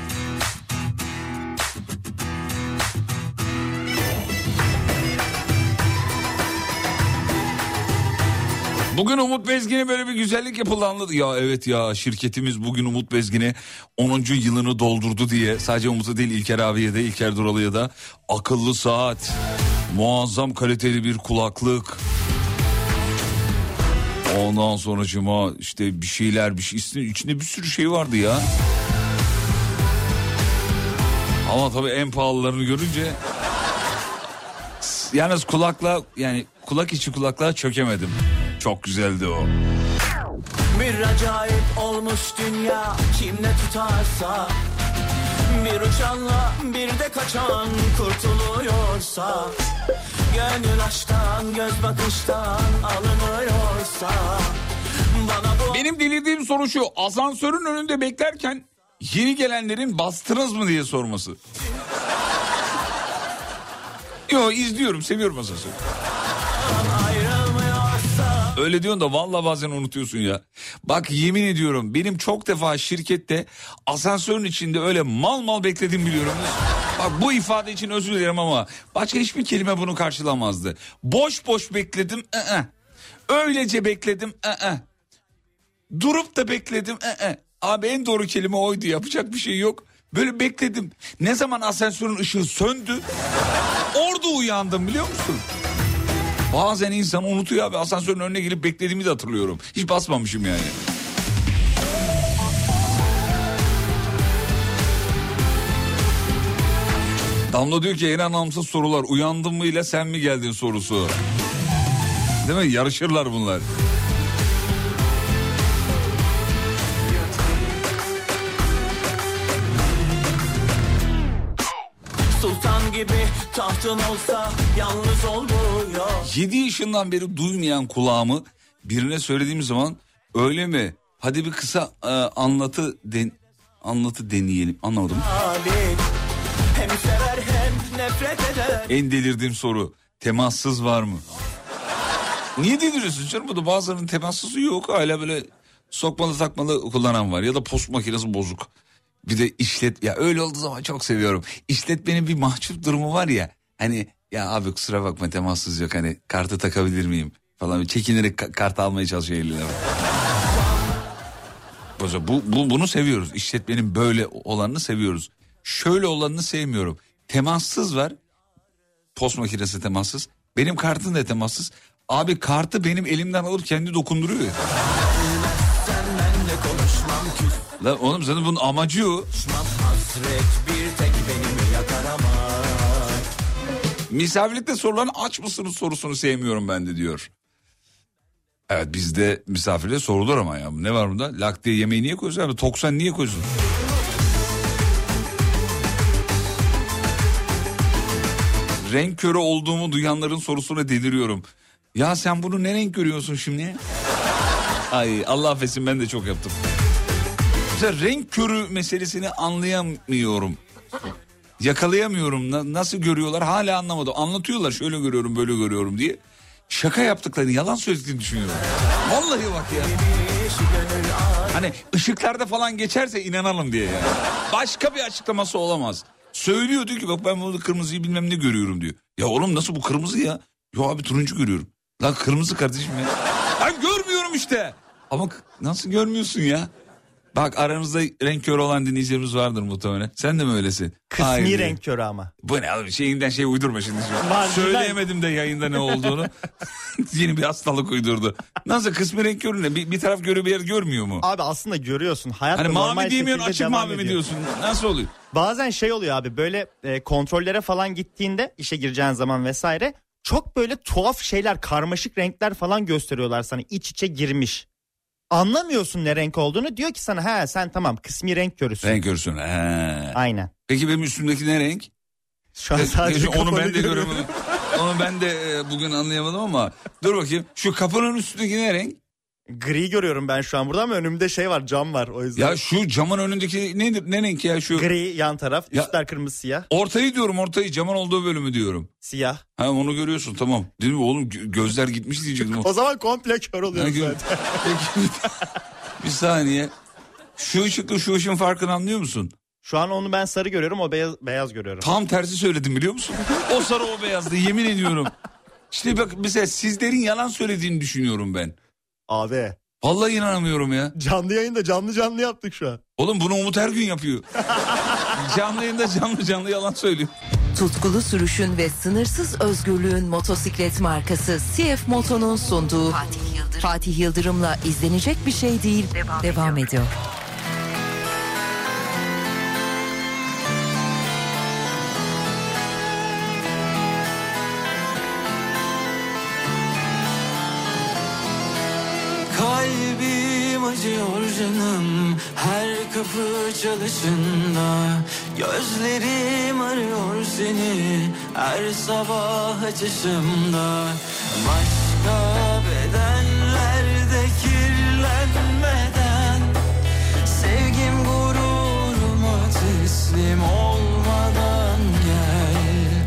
Bugün Umut Bezgin'e böyle bir güzellik yapıldı, anladı. Ya evet ya, şirketimiz bugün Umut Bezgin'e 10. yılını doldurdu diye. Sadece Umut'a değil, İlker abiye de, İlker Duralı'ya da akıllı saat, muazzam kaliteli bir kulaklık. Ondan sonracığıma işte bir şeyler, içinde bir sürü şey vardı ya. Ama tabii en pahalılarını görünce yalnız kulak içi kulaklığa çökemedim. Çok güzeldi o. Bir acayip olmuş dünya, kim ne tutarsa. Bir uçanla bir de kaçan kurtuluyorsa. Gönül aşktan, göz bakıştan alınıyorsa. Bana bu... Benim delirdiğim soru şu: asansörün önünde beklerken yeni gelenlerin bastınız mı diye sorması. Yo, izliyorum, seviyorum asansörü. Öyle diyorsun da vallahi bazen unutuyorsun ya. Bak yemin ediyorum, benim çok defa şirkette asansörün içinde öyle mal mal bekledim biliyorum. Bak bu ifade için özür dilerim ama başka hiçbir kelime bunu karşılamazdı. Boş boş bekledim. Öylece bekledim. Durup da bekledim. Abi en doğru kelime oydu, yapacak bir şey yok. Böyle bekledim. Ne zaman asansörün ışığı söndü, orada uyandım biliyor musun? Bazen insan unutuyor abi, asansörün önüne gelip beklediğimi de hatırlıyorum. Hiç basmamışım yani. Damla diyor ki en anlamsız sorular, uyandın mı ile sen mi geldin sorusu. Değil mi? Yarışırlar bunlar. Sultan gibi tahtın olsa yalnız olmuyor. 7 yaşından beri duymayan kulağımı birine söylediğim zaman öyle mi? Hadi bir kısa anlatı deneyelim. Anlamadım. Abi, hem sever hem nefret eder. En delirdiğim soru: temassız var mı? Niye deliriyorsun canım? Bu da bazılarının temassızı yok. Hala böyle sokmalı takmalı kullanan var. Ya da post makinesi bozuk. Bir de ya öyle olduğu zaman çok seviyorum. İşletmenin bir mahcup durumu var ya. Hani ya abi kusura bakma temassız yok, hani kartı takabilir miyim falan. Çekinerek kart almaya çalışıyor eliyle. Bunu seviyoruz. İşletmenin böyle olanını seviyoruz. Şöyle olanını sevmiyorum. Temassız var. Post makinesi temassız. Benim kartım da temassız. Abi kartı benim elimden alıp kendi dokunduruyor ya. Lan oğlum zaten bunun amacı o. Misafirlikte sorulan aç mısınız sorusunu sevmiyorum ben de diyor. Evet, bizde misafirliğe sorulur ama ya. Ne var bunda? Lak diye yemeği niye koyuyorsun abi? Toksan niye koyuyorsun? Renk körü olduğumu duyanların sorusuna deliriyorum. Ya sen bunu ne renk görüyorsun şimdi? Ay Allah affetsin, ben de çok yaptım. Mesela renk körü meselesini anlayamıyorum. Yakalayamıyorum. Nasıl görüyorlar hala anlamadım. Anlatıyorlar şöyle görüyorum böyle görüyorum diye. Şaka yaptıklarını, yalan söylediklerini düşünüyorum. Vallahi bak ya. Hani ışıklarda falan geçerse inanalım diye yani. Başka bir açıklaması olamaz. Söylüyor, diyor ki bak ben bunu kırmızıyı bilmem ne görüyorum diyor. Ya oğlum nasıl bu kırmızı ya? Yo abi turuncu görüyorum. Lan kırmızı kardeşim ya. Ben görmüyorum işte. Ama nasıl görmüyorsun ya? Bak aranızda renk körü olan dinleyicilerimiz vardır muhtemelen. Sen de mi öylesin? Kısmi Hayır, renk körü ama. Bu ne abi, şeyinden şey uydurma şimdi. Söyleyemedim de yayında ne olduğunu. Yeni bir hastalık uydurdu. Nasıl kısmi renk körü ne? Bir taraf görüyor, bir yer görmüyor mu? Abi aslında görüyorsun. Hayatta Hani normal mavi diyemiyorsun, şekilde açık devam mavi mi ediyor. diyorsun? Nasıl oluyor? Bazen şey oluyor abi, böyle kontrollere falan gittiğinde işe gireceğin zaman vesaire çok böyle tuhaf şeyler, karmaşık renkler falan gösteriyorlar sana, iç içe girmiş. Anlamıyorsun ne renk olduğunu, diyor ki sana sen tamam kısmi renk körüsün. Renk körüsün. Aynen. Peki benim üstümdeki ne renk? Şu an sadece onu ben de görüyorum. görüyorum. Onu ben de bugün anlayamadım ama dur bakayım. Şu kapının üstündeki ne renk? Gri görüyorum ben şu an burada ama önümde şey var, cam var o yüzden. Ya şu camın önündeki nedir? Ne renk ya şu? Gri yan taraf, Ya, üstler kırmızı siyah. Ortayı diyorum, ortayı, camın olduğu bölümü diyorum. Siyah. Ha onu görüyorsun, tamam. Değil mi oğlum, gözler gitmiş diyecektim. O zaman komple kör oluyoruz Ha, zaten. Peki bir saniye. Şu ışıkla şu ışığın farkını anlıyor musun? Şu an onu ben sarı görüyorum, o beyaz görüyorum. Tam tersi söyledim biliyor musun? O sarı o beyazdı, yemin ediyorum. İşte bak mesela sizlerin yalan söylediğini düşünüyorum ben. Abi. Vallahi inanamıyorum ya. Canlı yayında canlı yaptık şu an. Oğlum bunu Umut her gün yapıyor. Canlı yayında canlı yalan söylüyor. Tutkulu sürüşün ve sınırsız özgürlüğün motosiklet markası CF Moto'nun sunduğu Fatih Yıldırım'la izlenecek bir şey değil devam ediyor. Kalbim acıyor canım her kapı çalışında. Gözlerim arıyor seni her sabah açışımda. Başka bedenlerde kirlenmeden, sevgim gururuma teslim olmadan gel.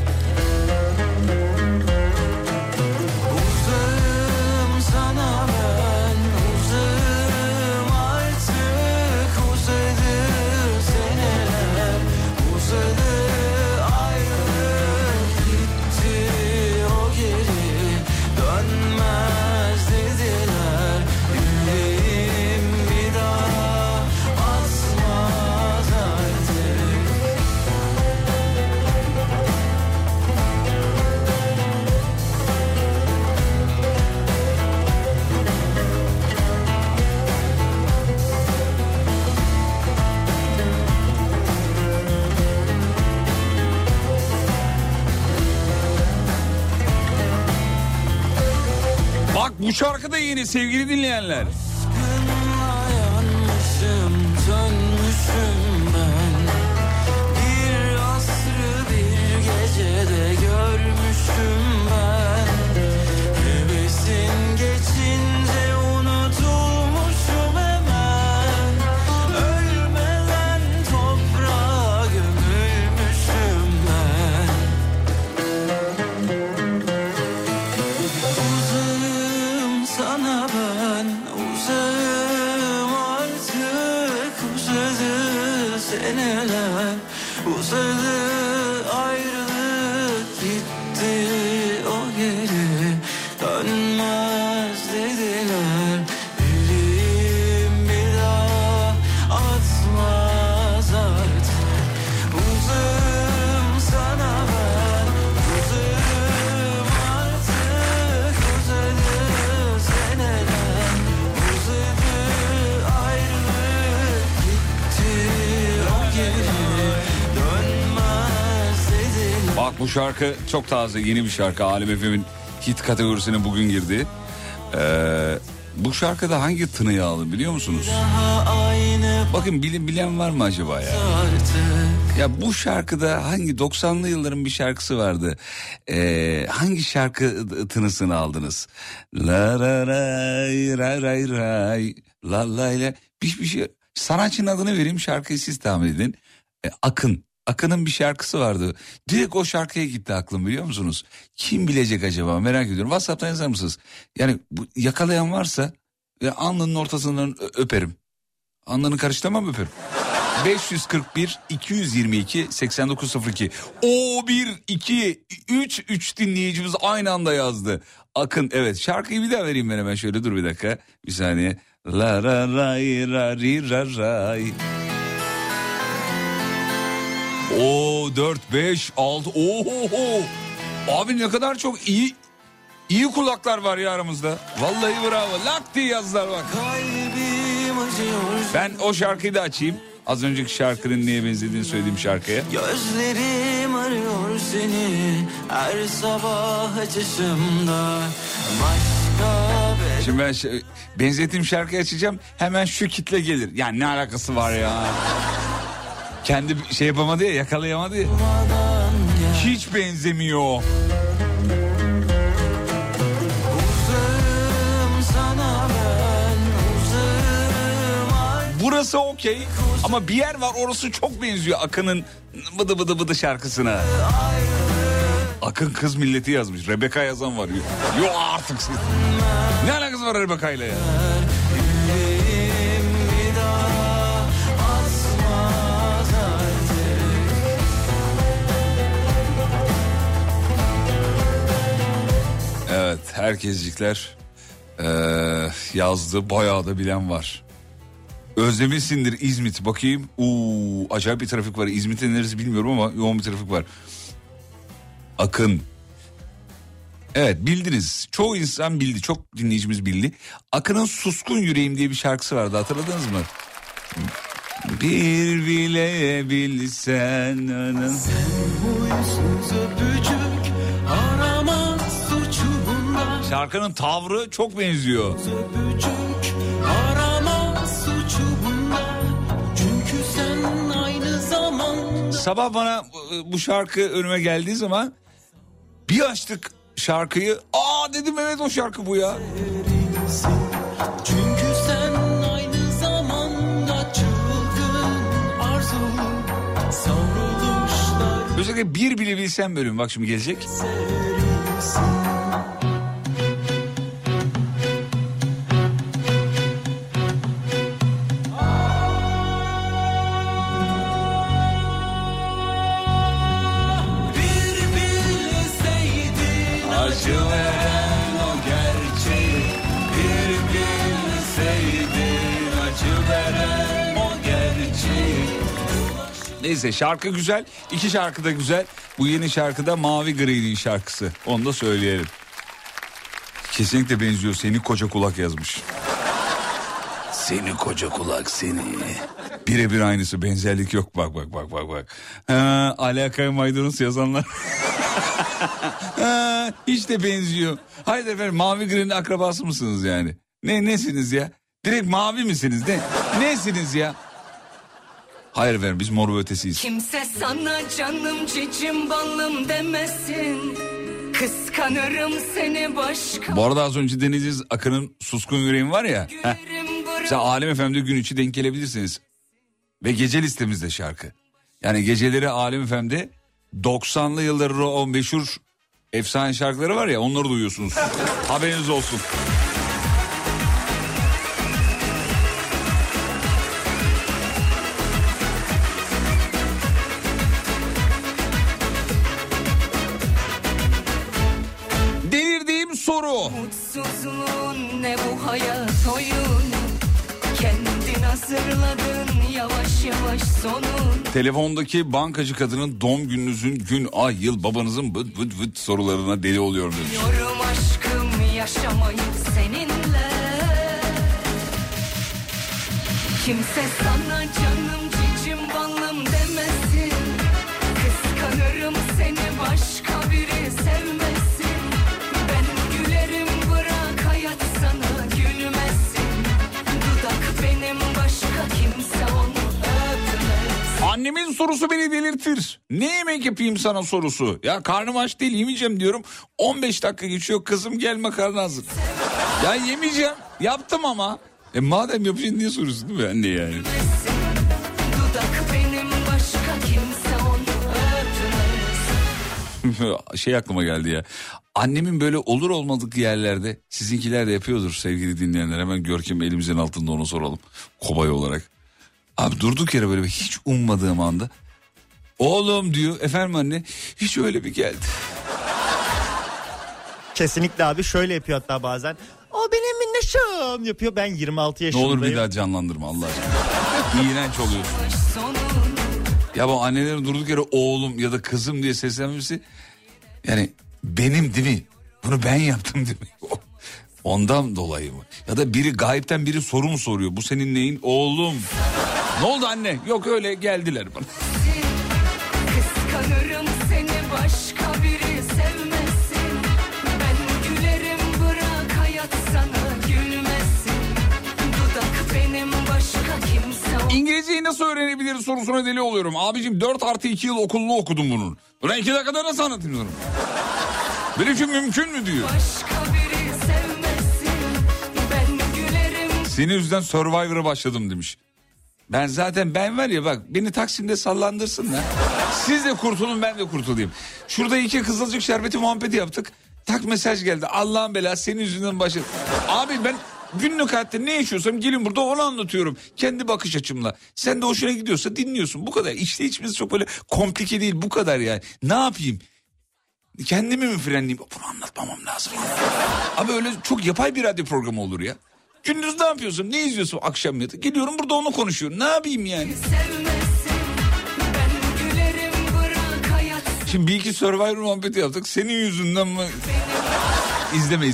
Uzağım sana ben, uzağım artık, uzadı seneler, uzadı ayrılık, gitti o geri dönmez dediler. Yüreğim bir daha asmaz artık. Bak bu şarkı da yeni sevgili dinleyenler. Aşkınla yanmışım, dönmüşüm ben. Bir asrı bir gecede görmüşüm ben. Hevesin geçince unutulmuşum hemen. Ölmeden toprağa gömülmüşüm ben. Uzağım sana ben, uzağım artık, uzadı seneler, uzadı ayrılık, gitti o geri dönmez dediler. Yüreğim bir daha atmaz artık. Uzağım sana ben, uzağım artık, uzadı seneler, uzadı ayrılık, gitti o geri dönmez dediler. Bak bu şarkı çok taze, yeni bir şarkı. Alem FM'in hit kategorisine bugün girdi. Bu şarkıda hangi tınıyı aldı biliyor musunuz? Daha aynı Bakın bilen var mı acaba ya? artık. Ya bu şarkıda hangi 90'lı yılların bir şarkısı vardı. Hangi şarkı tınısını aldınız? La ra ray ray ray ray la la ile bir şey. Sanatçının adını vereyim, şarkıyı siz tahmin edin. Akın. Akın'ın bir şarkısı vardı. Direkt o şarkıya gitti aklım, biliyor musunuz? Kim bilecek acaba, merak ediyorum. WhatsApp'tan yazar mısınız? Yani bu, yakalayan varsa alnının ortasından öperim. Alnını karıştıramam, öperim. 541 222 8902. O 1 2 3 dinleyicimiz aynı anda yazdı. Akın, evet, şarkıyı bir daha vereyim ben hemen, şöyle dur bir dakika. Bir saniye. La ra ray ra ri ra ray. O 4 5 6 oho. Abi ne kadar çok iyi kulaklar var ya aramızda. Vallahi bravo. Lak diye yazdılar bak. Kalbim acıyor. Ben o şarkıyı da açayım. Az önceki şarkının neye benzediğini söylediğim şarkıya. Gözlerim arıyor seni her sabah açışımda. Başka Şimdi ben benzettiğim şarkıyı açacağım. Hemen şu kitle gelir. Yani ne alakası var ya? Kendi şey yapamadı ya, yakalayamadı ya. bedurmadan gel. Hiç benzemiyor. Uzağım sana ben, uzağım artık. Burası okey ama bir yer var, orası çok benziyor Akın'ın bıdı bıdı bıdı şarkısına. Akın kız milleti yazmış. Rebecca yazan var. Yok artık siz. Ne alakası var Rebecca ile ya? Yüreğim bir daha asmaz artık. Evet, herkescikler yazdı. Bayağı da bilen var. Özlemişsindir İzmit. Bakayım. Acayip bir trafik var. İzmit'te neresi bilmiyorum ama yoğun bir trafik var. Akın. Evet, bildiniz. Çoğu insan bildi. Çok dinleyicimiz bildi. Akın'ın Suskun Yüreğim diye bir şarkısı vardı. Hatırladınız mı? Bir bile bilsen. Huysuz öpücük arama suçunda. Şarkının tavrı çok benziyor. Öpücük arama Sabah bana bu şarkı önüme geldiği zaman bir açtık şarkıyı. Aa dedim, evet o şarkı bu ya. Çünkü sen aynı zamanda çılgın arzu, savruluşlar Özellikle bir bile bilsem bölüm bak şimdi gelecek. Acı veren o gerçeği bir bilseydin, acı veren o gerçeği. Neyse şarkı güzel, iki şarkı da güzel. Bu yeni şarkıda Mavi Gri'nin şarkısı, onu da söyleyelim. Kesinlikle benziyor, seni koca kulak yazmış. Seni koca kulak seni. Birebir aynısı, benzerlik yok, bak. Alakaya maydanoz yazanlar. Hiç de benziyor. Hayır efendim, Mavi Gri'nin akrabası mısınız yani? Nesiniz ya? Direkt mavi misiniz? Nesiniz ya? Hayır efendim, biz Mor ve Ötesiyiz. Kimse sana canım cicim balım demesin. Kıskanırım seni başka. Bu arada az önce Deniz Akın'ın Suskun Yüreğim var ya. Mesela Alem FM'de gün içi denk gelebilirsiniz. Ve gece listemizde şarkı. Yani geceleri Alem FM'de 90'lı yılların o meşhur efsane şarkıları var ya, onları duyuyorsunuz. Haberiniz olsun. Delirdiğim soru. Mutsuzluğun ne bu hayat oyun. Kendin hazırladın yavaş yavaş sonun. Telefondaki bankacı kadının doğum gününüzün gün, ay, yıl, babanızın vıt sorularına deli oluyorum demiş. Yorum aşkım yaşamayı seninle. Kimse sana canım cicim balım demesin. Kıskanırım seni başka biri sevmesin. Ben gülerim bırak hayat sana gülmesin. Dudak benim başka kimse onu öpmez. Annemin sorusu beni delirtir. Ne yemek yapayım sana sorusu. Ya karnım aç değil, yemeyeceğim diyorum. 15 dakika geçiyor, kızım gel makarna hazır. Ya yemeyeceğim. Yaptım ama. Madem yapacaksın niye soruyorsun değil mi anne yani? Dudak benim başka kimse onu öpmez. Şey aklıma geldi ya. Annemin böyle olur olmadık yerlerde, sizinkiler de yapıyordur sevgili dinleyenler. Hemen Görkem elimizin altında onu soralım. Kobay olarak. Abi durduk yere böyle hiç ummadığım anda. Oğlum diyor, efendim anne, hiç öyle bir geldi. Kesinlikle abi, şöyle yapıyor hatta bazen. O benim minnoşum yapıyor, ben 26 Ne yaşındayım. olur bir daha canlandırma Allah aşkına. İğrenç oluyorsun. Ya bu annelerin durduk yere oğlum ya da kızım diye seslenmesi, yani benim değil mi? Bunu ben yaptım değil mi? Ondan dolayı mı? Ya da biri gayipten biri soru mu soruyor? Bu senin neyin? Oğlum. Ne oldu anne? Yok öyle geldiler bana. Kıskanırım seni başka biri sevmesin. Ben gülerim bırak hayat sana gülmesin. Dudak benim başka kimse. İngilizceyi nasıl öğrenebiliriz sorusuna deli oluyorum. Abicim 4+2 yıl okulunu okudum bunun. Buna 2 dakikada nasıl anlatayım? Benim için mümkün mü diyor. Başka biri sevmesin. Ben gülerim. Senin yüzünden Survivor'a başladım demiş. Ben var ya bak, beni Taksim'de sallandırsınlar. Siz de kurtulun, ben de kurtulayım. Şurada 2 Kızılcık şerbeti muhabbeti yaptık. Tak mesaj geldi. Allah'ın belası senin yüzünden başladım. Abi ben günlük hayatta ne yaşıyorsam gelin burada onu anlatıyorum. Kendi bakış açımla. Sen de hoşuna gidiyorsa dinliyorsun. Bu kadar. İşte hiçbirisi çok böyle komplike değil. Bu kadar yani. Ne yapayım? Kendimi mi frenleyeyim? Bunu anlatmamam lazım. Abi öyle çok yapay bir radyo programı olur ya. Gündüz ne yapıyorsun? Ne izliyorsun akşam ya da? Geliyorum burada onu konuşuyorum. Ne yapayım yani? Şimdi bir iki Survivor muhabbeti yaptık. Senin yüzünden mi? İzleme.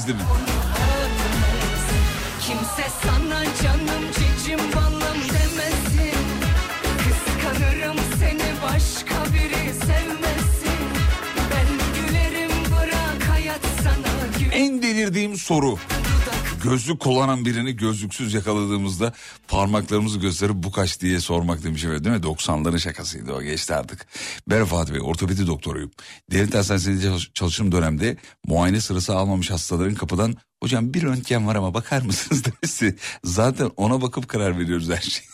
Kimse sana canım cicim balım demesin. Kıskanırım seni başka biri sevmesin. Ben gülerim bırak hayat sana gül. En delirdiğim soru. Gözlük kullanan birini gözlüksüz yakaladığımızda parmaklarımızı gösterip bu kaç diye sormak demiş. Evet, değil mi? 90'ların şakasıydı o, geçti artık. Ben Fatih Bey, ortopedi doktoruyum. Devlet hastanesinde çalıştığım dönemde muayene sırası almamış hastaların kapıdan hocam bir röntgen var ama bakar mısınız demesi. Zaten ona bakıp karar veriyoruz her şey.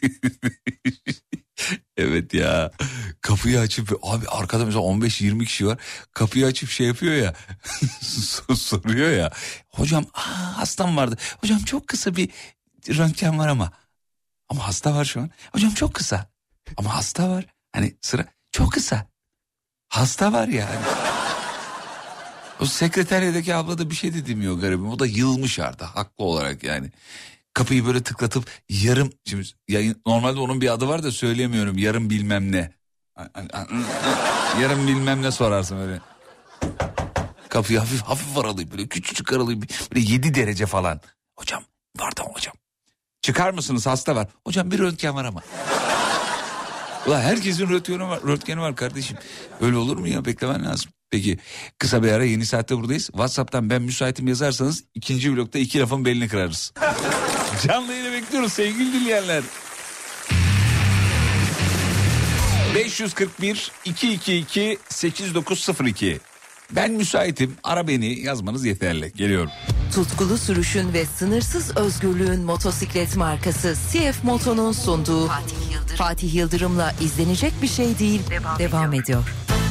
Evet ya, kapıyı açıp abi arkada mesela 15-20 kişi var, kapıyı açıp şey yapıyor ya soruyor ya, hocam hastam vardı hocam, çok kısa bir röntgen var ama hasta var şu an hocam, çok kısa ama hasta var, hani sıra çok kısa hasta var yani. O sekreteryadaki abla da bir şey de demiyor garibim, o da yılmış artık haklı olarak yani. Kapıyı böyle tıklatıp yarım, şimdi yayın, normalde onun bir adı var da söyleyemiyorum, yarım bilmem ne. Yarım bilmem ne sorarsın böyle. Kapıyı hafif aralıyım, böyle küçücük aralıyım, böyle 7 derece falan. Hocam var da hocam. Çıkar mısınız, hasta var. Hocam bir röntgen var ama. Ulan herkesin röntgeni var kardeşim. Öyle olur mu ya, beklemen lazım. Peki kısa bir ara, Yeni Saat'te buradayız. WhatsApp'tan ben müsaitim yazarsanız ikinci blokta 2 lafın belini kırarız. Canlı yayını bekliyoruz sevgili dinleyenler. 541-222-8902. Ben müsaitim, ara beni yazmanız yeterli. Geliyorum. Tutkulu sürüşün ve sınırsız özgürlüğün motosiklet markası CF Moto'nun sunduğu Fatih Yıldırım'la izlenecek bir şey değil devam ediyor.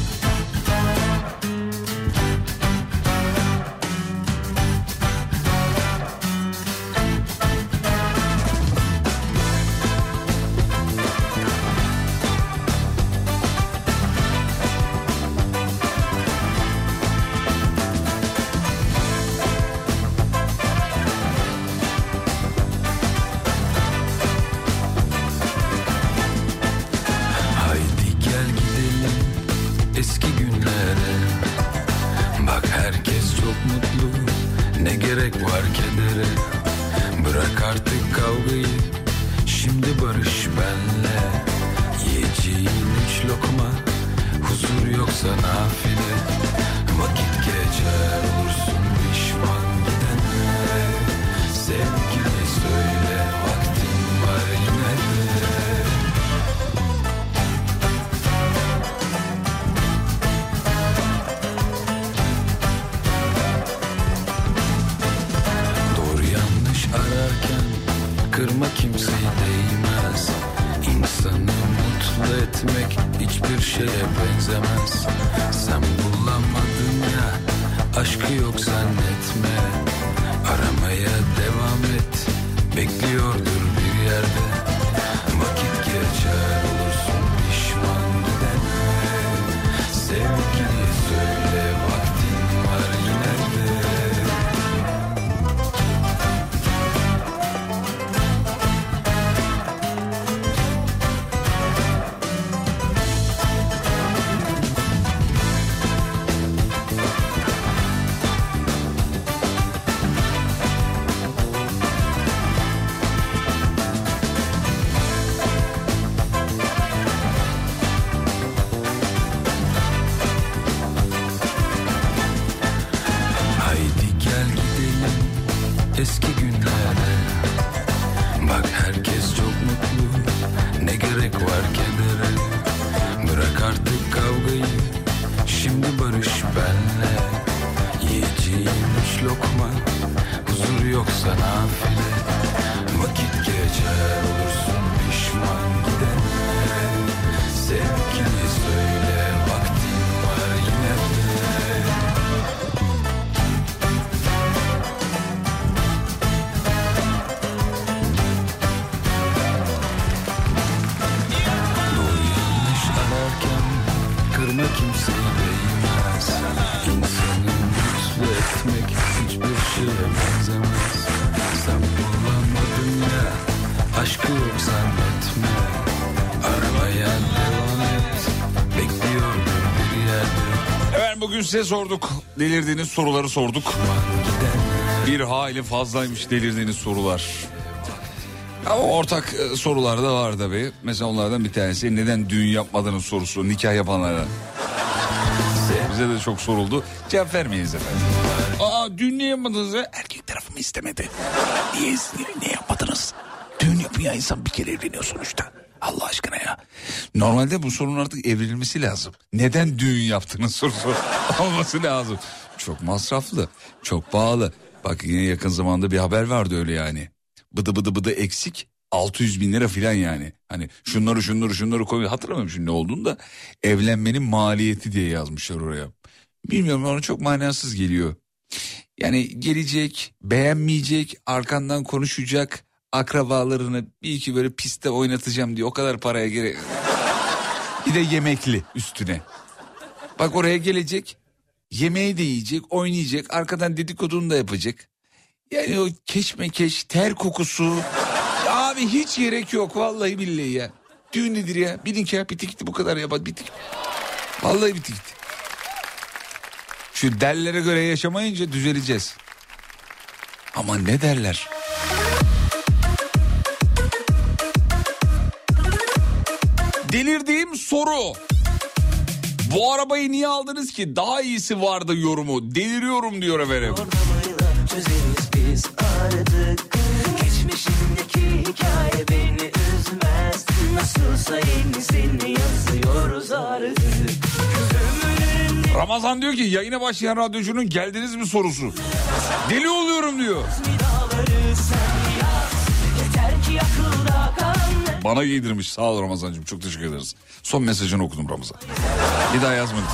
Size sorduk, delirdiğiniz soruları sorduk. Bir hayli fazlaymış delirdiğiniz sorular. Ama ortak sorular da var tabii. Mesela onlardan bir tanesi, neden düğün yapmadığınız sorusu nikah yapanlara. Bize de çok soruldu. Cevap vermeyiz efendim. Düğün ne yapmadınız ya? Erkek tarafımı istemedi. Niye yapmadınız? Düğün yapın ya, insan bir kere evleniyor sonuçta. Allah aşkına ya. Normalde bu sorunun artık evrilmesi lazım. Neden düğün yaptınız sorusu olması lazım. Çok masraflı, çok pahalı. Bak yine yakın zamanda bir haber vardı öyle yani. Bıdı eksik 600 bin lira filan yani. Hani şunları koy. Hatırlamıyorum şimdi ne olduğunu da. Evlenmenin maliyeti diye yazmışlar oraya. Bilmiyorum, bana çok manasız geliyor. Yani gelecek, beğenmeyecek, arkandan konuşacak, akrabalarını bir iki böyle piste oynatacağım diye o kadar paraya gerek. Bir de yemekli üstüne. Bak oraya gelecek, yemeği de yiyecek, oynayacak, arkadan dedikodunu da yapacak. Yani o keşmekeş, ter kokusu. Ya abi hiç gerek yok vallahi billahi ya. Düğün nedir ya? Bir nikah bitti gitti, bu kadar ya. Bitti. Vallahi bitti gitti. Şu derlere göre yaşamayınca düzeleceğiz. Ama ne derler? Delirdiğim soru. Bu arabayı niye aldınız ki? Daha iyisi vardı yorumu. Deliriyorum diyor efendim. Çözeriz biz aradık. Geçmişindeki hikaye beni üzmez. Nasılsa yenisini yazıyoruz artık. Ramazan diyor ki yayına başlayan radyocunun geldiniz mi sorusu. Deli oluyorum diyor. Bana giydirmiş, sağ ol Ramazancığım, çok teşekkür ederiz. Son mesajını okudum Ramazan. Bir daha yazmadım.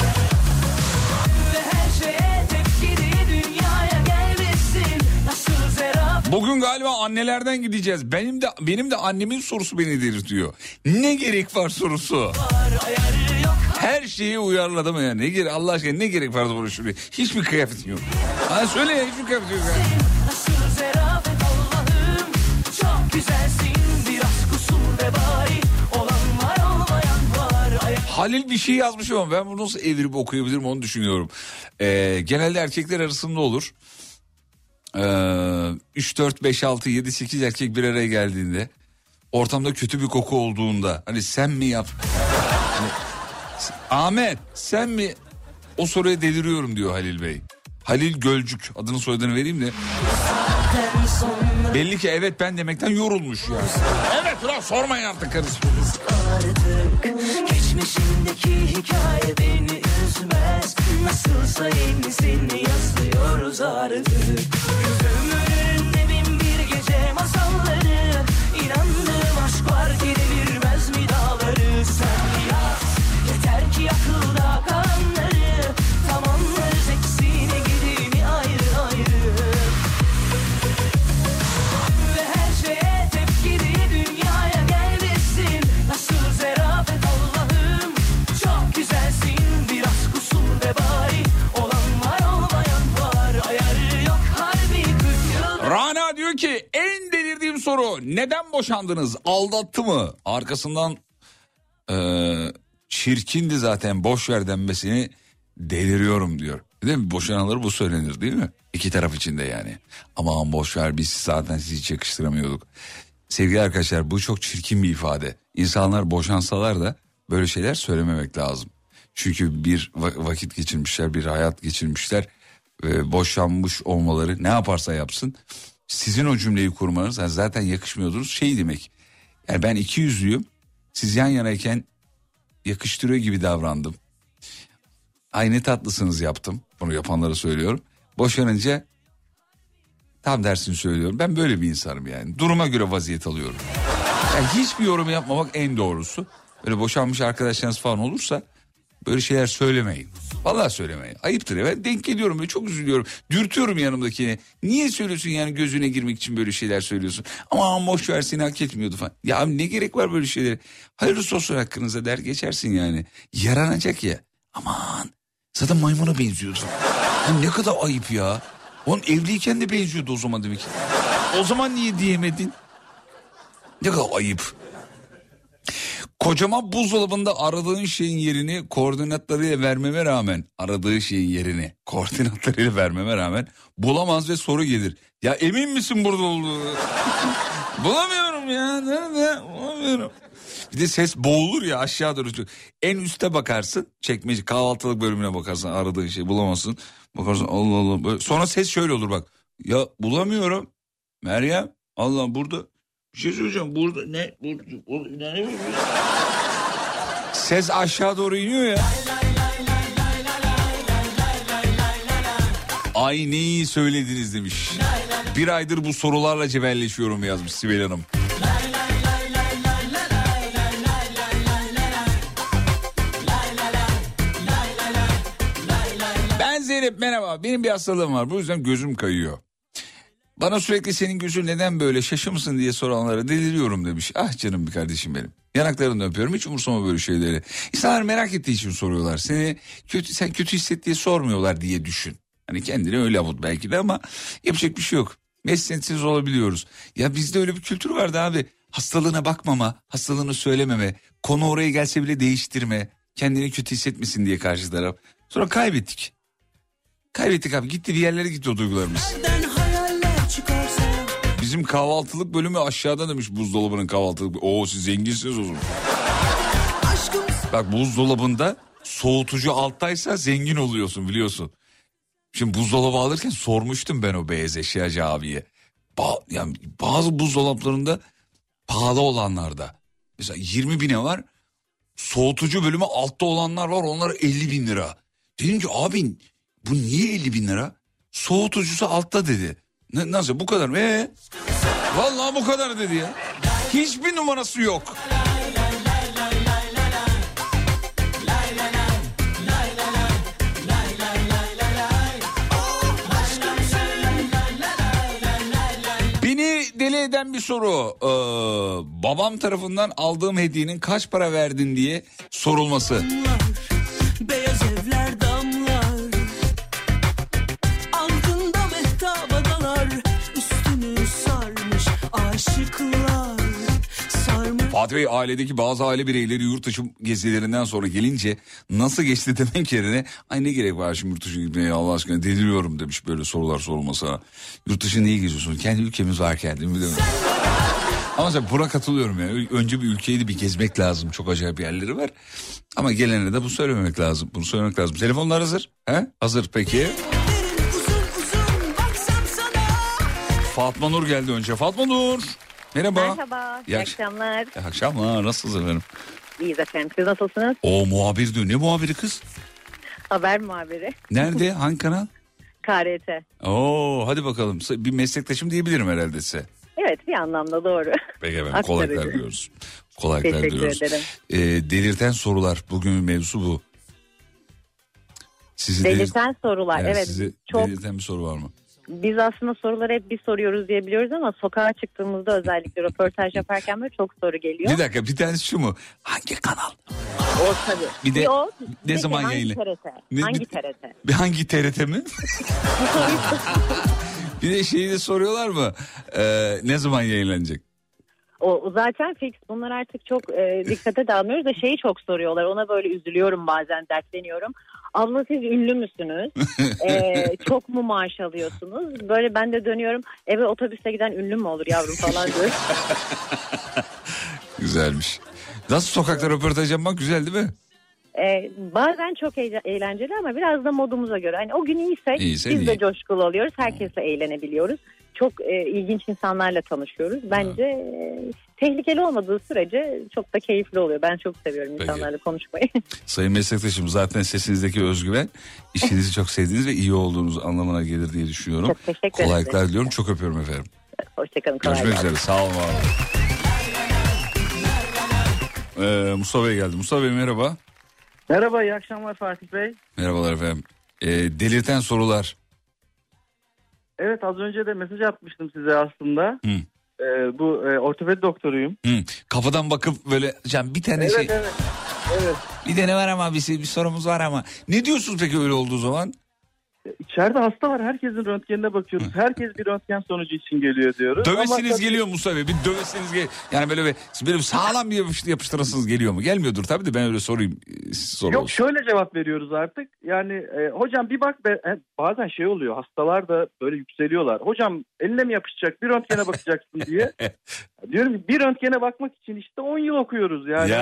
Bugün galiba annelerden gideceğiz. Benim de annemin sorusu beni delirtiyor. Ne gerek var sorusu. Her şeyi uyarladım ya. Ne gerek, Allah aşkına ne gerek vardı bunu şuraya? Hiçbir kıyafetin yok. Ha söyle ya, hiçbir kıyafetin yok. Halil bir şey yazmış ama ben bunu nasıl evirip okuyabilirim onu düşünüyorum. Genelde erkekler arasında olur. 3, 4, 5, 6, 7, 8 erkek bir araya geldiğinde, ortamda kötü bir koku olduğunda, hani sen mi yap? Hani, Ahmet sen mi? O soruya deliriyorum diyor Halil Bey. Halil Gölcük, adını soyadını vereyim de. Belli ki evet ben demekten yorulmuş yani. Evet ulan sormayın artık kardeşim. Geçmişindeki hikaye beni üzmez. Nasılsa yenisini yazıyoruz artık. Gözümün önünde bin bir gece masalları. İnandığım aşk var ki devirmez mi dağları. Sen yaz yeter ki akılda kalanları. Tamamlarız eksiğini gidini ayrı ayrı. Ve her şeye tepki diye dünyaya gelmesin. Nasıl zerafet Allah'ım. Çok güzelsin, biraz kusur ve bari. Olan var olmayan var. Ayarı yok harbi 40 yıl. Rana diyor ki en delirdiğim soru, neden boşandınız? Aldattı mı? Arkasından çirkindi zaten, boş ver denmesini deliriyorum diyor. Değil mi? Boşananları bu söylenir değil mi? İki taraf içinde yani. Aman boş ver, biz zaten sizi hiç yakıştıramıyorduk. Sevgili arkadaşlar, bu çok çirkin bir ifade. İnsanlar boşansalar da böyle şeyler söylememek lazım. Çünkü bir vakit geçirmişler, bir hayat geçirmişler. Boşanmış olmaları ne yaparsa yapsın, sizin o cümleyi kurmanız yani zaten yakışmıyordunuz şey demek. Yani ben ikiyüzlüyüm, siz yan yanayken yakıştırıyor gibi davrandım. Ay ne tatlısınız yaptım, bunu yapanlara söylüyorum. Boşanınca tam dersini söylüyorum. Ben böyle bir insanım yani, duruma göre vaziyet alıyorum. Yani hiçbir yorum yapmamak en doğrusu. Böyle boşanmış arkadaşlarınız falan olursa böyle şeyler söylemeyin. Vallahi söylemeyin. Ayıptır ya. Ben denk geliyorum ve çok üzülüyorum. Dürtüyorum yanımdakine. Niye söylüyorsun yani, gözüne girmek için böyle şeyler söylüyorsun. Ama boş ver, seni hak etmiyordu falan. Ya ne gerek var böyle şeylere? Hayırlısı olsun hakkınıza der geçersin yani. Yaranacak ya. Aman zaten maymuna benziyorsun. Ya ne kadar ayıp ya. Onun evliyken de benziyordu o zaman demek ki. O zaman niye diyemedin? Ne kadar ayıp. Kocama buzdolabında aradığın şeyin yerini koordinatlarıyla vermeme rağmen bulamaz ve soru gelir. Ya emin misin burada olduğunu? Bulamıyorum ya, nerede? Bulamıyorum. Bir de ses boğulur ya aşağı doğru. En üste bakarsın, çekmece kahvaltılık bölümüne bakarsın, aradığın şeyi bulamazsın. Bakarsın Allah Allah. Böyle. Sonra ses şöyle olur bak. Ya bulamıyorum. Meryem Allah burada. Bir şey söyleyeceğim. Burada ne? Burada ne? Ses aşağı doğru iniyor ya. Ay ne iyi söylediniz demiş. Bir aydır bu sorularla cebelleşiyorum yazmış Sibel Hanım. Ben Zeynep merhaba. Benim bir hastalığım var. Bu yüzden gözüm kayıyor. Bana sürekli senin gözün neden böyle şaşı mısın diye soranlara deliriyorum demiş. Ah canım bir kardeşim benim. Yanaklarını öpüyorum, hiç umursama böyle şeyleri. İnsanlar merak ettiği için soruyorlar. Sen kötü hisset diye sormuyorlar diye düşün. Hani kendini öyle avut belki de ama yapacak bir şey yok. Mesnetsiz olabiliyoruz. Ya bizde öyle bir kültür vardı abi. Hastalığına bakmama, hastalığını söylememe, konu oraya gelse bile değiştirme. Kendini kötü hissetmesin diye karşı taraf. Sonra kaybettik. Kaybettik abi, gitti bir yerlere gitti o duygularımız. Bizim kahvaltılık bölümü aşağıda demiş buzdolabının kahvaltılık. Oo siz zenginsiniz o zaman. Bak buzdolabında soğutucu alttaysa zengin oluyorsun biliyorsun. Şimdi buzdolabı alırken sormuştum ben o beyaz eşyacı abiye. Yani bazı buzdolaplarında pahalı olanlarda. Mesela 20 bine var. Soğutucu bölümü altta olanlar var, onlar 50 bin lira. Dedim ki abi bu niye 50 bin lira? Soğutucusu altta dedi. Nasıl bu kadar mı? Vallahi bu kadar dedi ya. Hiçbir numarası yok. Beni deli eden bir soru. Babam tarafından aldığım hediyenin kaç para verdin diye sorulması. Beyaz evler damlar, altında mehtap adalar, üstünü sarmış aşıklar, sarmış. Fatih Bey ailedeki bazı aile bireyleri yurt dışı gezilerinden sonra gelince nasıl geçti demek yerine ay ne gerek var şimdi yurt dışı gitmeye Allah aşkına deliriyorum demiş böyle sorular sorulmasına. Yurt dışı niye geziyorsun? Kendi ülkemiz varken değil mi? Ama sen buna katılıyorum ya. Önce bir ülkeyi de bir gezmek lazım. Çok acayip yerleri var. Ama gelene de bu söylememek lazım. Bunu söylemek lazım. Telefonlar hazır. He? Hazır peki. Uzun baksam sana. Fatma Nur geldi önce. Fatma Nur. Merhaba. Merhaba, iyi akşamlar. İyi akşamlar. Nasılsınız efendim? İyiyiz efendim, siz nasılsınız? O muhabir diyor. Ne muhabiri kız? Haber muhabiri. Nerede? Hangi kanal? KRT. Oo, hadi bakalım. Bir meslektaşım diyebilirim herhalde size. Evet, bir anlamda doğru. Peki efendim, kolaylıklar diliyoruz. Kolaylıklar Teşekkür diliyoruz. ederim. Delirten sorular. Bugünün mevzusu bu. Sizi Delirten sorular, evet. Sizi Çok. delirten bir soru var mı? Biz aslında soruları hep bir soruyoruz diye biliyoruz ama sokağa çıktığımızda özellikle röportaj yaparken böyle çok soru geliyor. Bir dakika, bir tanesi şu mu? Hangi kanal? O tabii. Bir de o, ne peki, zaman hangi yayını? TRT? Hangi TRT? Hangi TRT mi? Bir de şeyi de soruyorlar mı? Ne zaman yayınlanacak? O zaten fix. Bunlar artık çok dikkate de almıyoruz da şeyi çok soruyorlar. Ona böyle üzülüyorum bazen, dertleniyorum. Abla siz ünlü müsünüz? Çok mu maaş alıyorsunuz? Böyle ben de dönüyorum. Eve otobüste giden ünlü mü olur yavrum falan diyor. Güzelmiş. Nasıl sokakta röportaj yapmak güzel değil mi? Bazen çok eğlenceli ama biraz da modumuza göre. Hani o gün iyiysek İyiyse biz de iyi. coşkulu oluyoruz. Herkesle eğlenebiliyoruz. Çok ilginç insanlarla tanışıyoruz. Bence tehlikeli olmadığı sürece çok da keyifli oluyor. Ben çok seviyorum Peki. insanlarla konuşmayı. Sayın meslektaşım, zaten sesinizdeki özgüven işinizi çok sevdiğiniz ve iyi olduğunuz anlamına gelir diye düşünüyorum. Çok teşekkür ederim. Kolaylıklar diliyorum. Çok öpüyorum efendim. Hoşçakalın. kolay Görüşmek gelsin. üzere. Sağ olun. Var olun. Mustafa Bey geldi. Mustafa Bey merhaba. Merhaba, iyi akşamlar Fatih Bey. Merhabalar efendim. Delirten sorular. Evet, az önce de mesaj atmıştım size aslında. Hı. Bu ortopedi doktoruyum. Kafadan bakıp böyle can bir tane şey. Evet. Bir tane var ama bir sorumuz var ama. Ne diyorsunuz peki öyle olduğu zaman? İçeride hasta var, herkesin röntgenine bakıyoruz. Herkes bir röntgen sonucu için geliyor diyoruz. Dövesiniz Ama geliyor Mustafa Bey. Bir dövesiniz geliyor. Yani böyle bir sağlam bir yapıştırasınız geliyor mu? Gelmiyordur tabii de ben öyle sorayım. Yok, şöyle cevap veriyoruz artık. Yani hocam bir bak be, bazen şey oluyor, hastalar da böyle yükseliyorlar. Hocam eline mi yapışacak, bir röntgene bakacaksın diye. Diyorum ki bir röntgene bakmak için işte 10 yıl okuyoruz yani.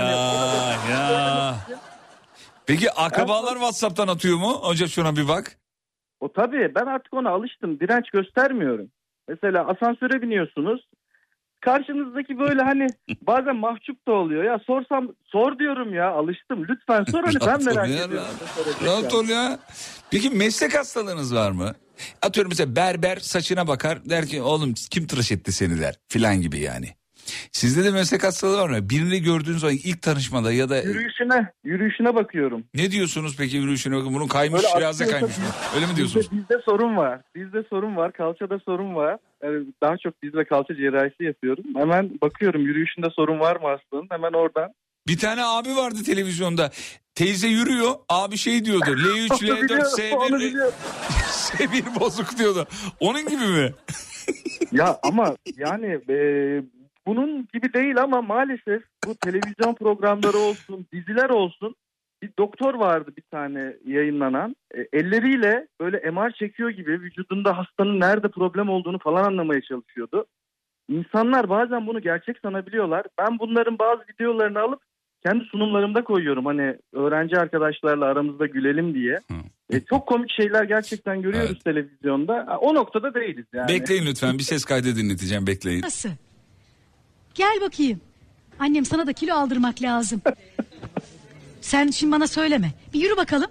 Ya. Peki akrabalar WhatsApp'tan atıyor mu? Hocam şuna bir bak. O tabii, ben artık ona alıştım. Direnç göstermiyorum. Mesela asansöre biniyorsunuz. Karşınızdaki böyle hani bazen mahcup da oluyor. Ya sor diyorum ya, alıştım. Lütfen sor, hani ben merak ediyorum. Rahat ol ya. Peki meslek hastalığınız var mı? Atıyorum mesela berber saçına bakar, der ki oğlum kim tıraş etti seni der filan gibi yani. Sizde de meslek hastalığı var mı? Birini gördüğünüz zaman ilk tanışmada ya da... Yürüyüşüne bakıyorum. Ne diyorsunuz peki yürüyüşüne? Bunun kaymış, Böyle şiraze kaymış mı? Öyle mi diyorsunuz? Bizde sorun var. Bizde sorun var. Kalçada sorun var. Yani daha çok biz de kalça cerrahisi yapıyorum. Hemen bakıyorum yürüyüşünde sorun var mı hastanın? Hemen oradan. Bir tane abi vardı televizyonda. Teyze yürüyor. Abi şey diyordu. L3, L4, S1, S1 bozuk diyordu. Onun gibi mi? Ya ama yani bunun gibi değil ama maalesef bu televizyon programları olsun, diziler olsun. Bir doktor vardı bir tane yayınlanan. Elleriyle böyle MR çekiyor gibi vücudunda hastanın nerede problem olduğunu falan anlamaya çalışıyordu. İnsanlar bazen bunu gerçek sanabiliyorlar. Ben bunların bazı videolarını alıp kendi sunumlarımda koyuyorum. Hani öğrenci arkadaşlarla aramızda gülelim diye. Çok komik şeyler gerçekten görüyoruz televizyonda. O noktada değiliz yani. Bekleyin lütfen, bir ses kaydı dinleteceğim, bekleyin. Nasıl? Gel bakayım. Annem sana da kilo aldırmak lazım. Sen şimdi bana söyleme. Bir yürü bakalım.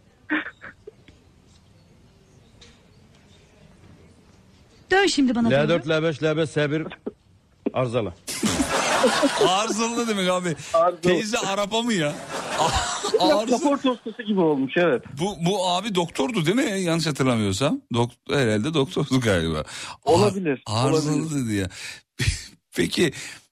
Dön şimdi bana. L4, L5, L5, S1 arızalı. Arızalı ne demek abi? Arızalı. Teyze araba mı ya? Rapor tostosu gibi olmuş, evet. Bu abi doktordu değil mi? Yanlış hatırlamıyorsam. Herhalde doktordu galiba. Olabilir. Arızalı dedi ya. Peki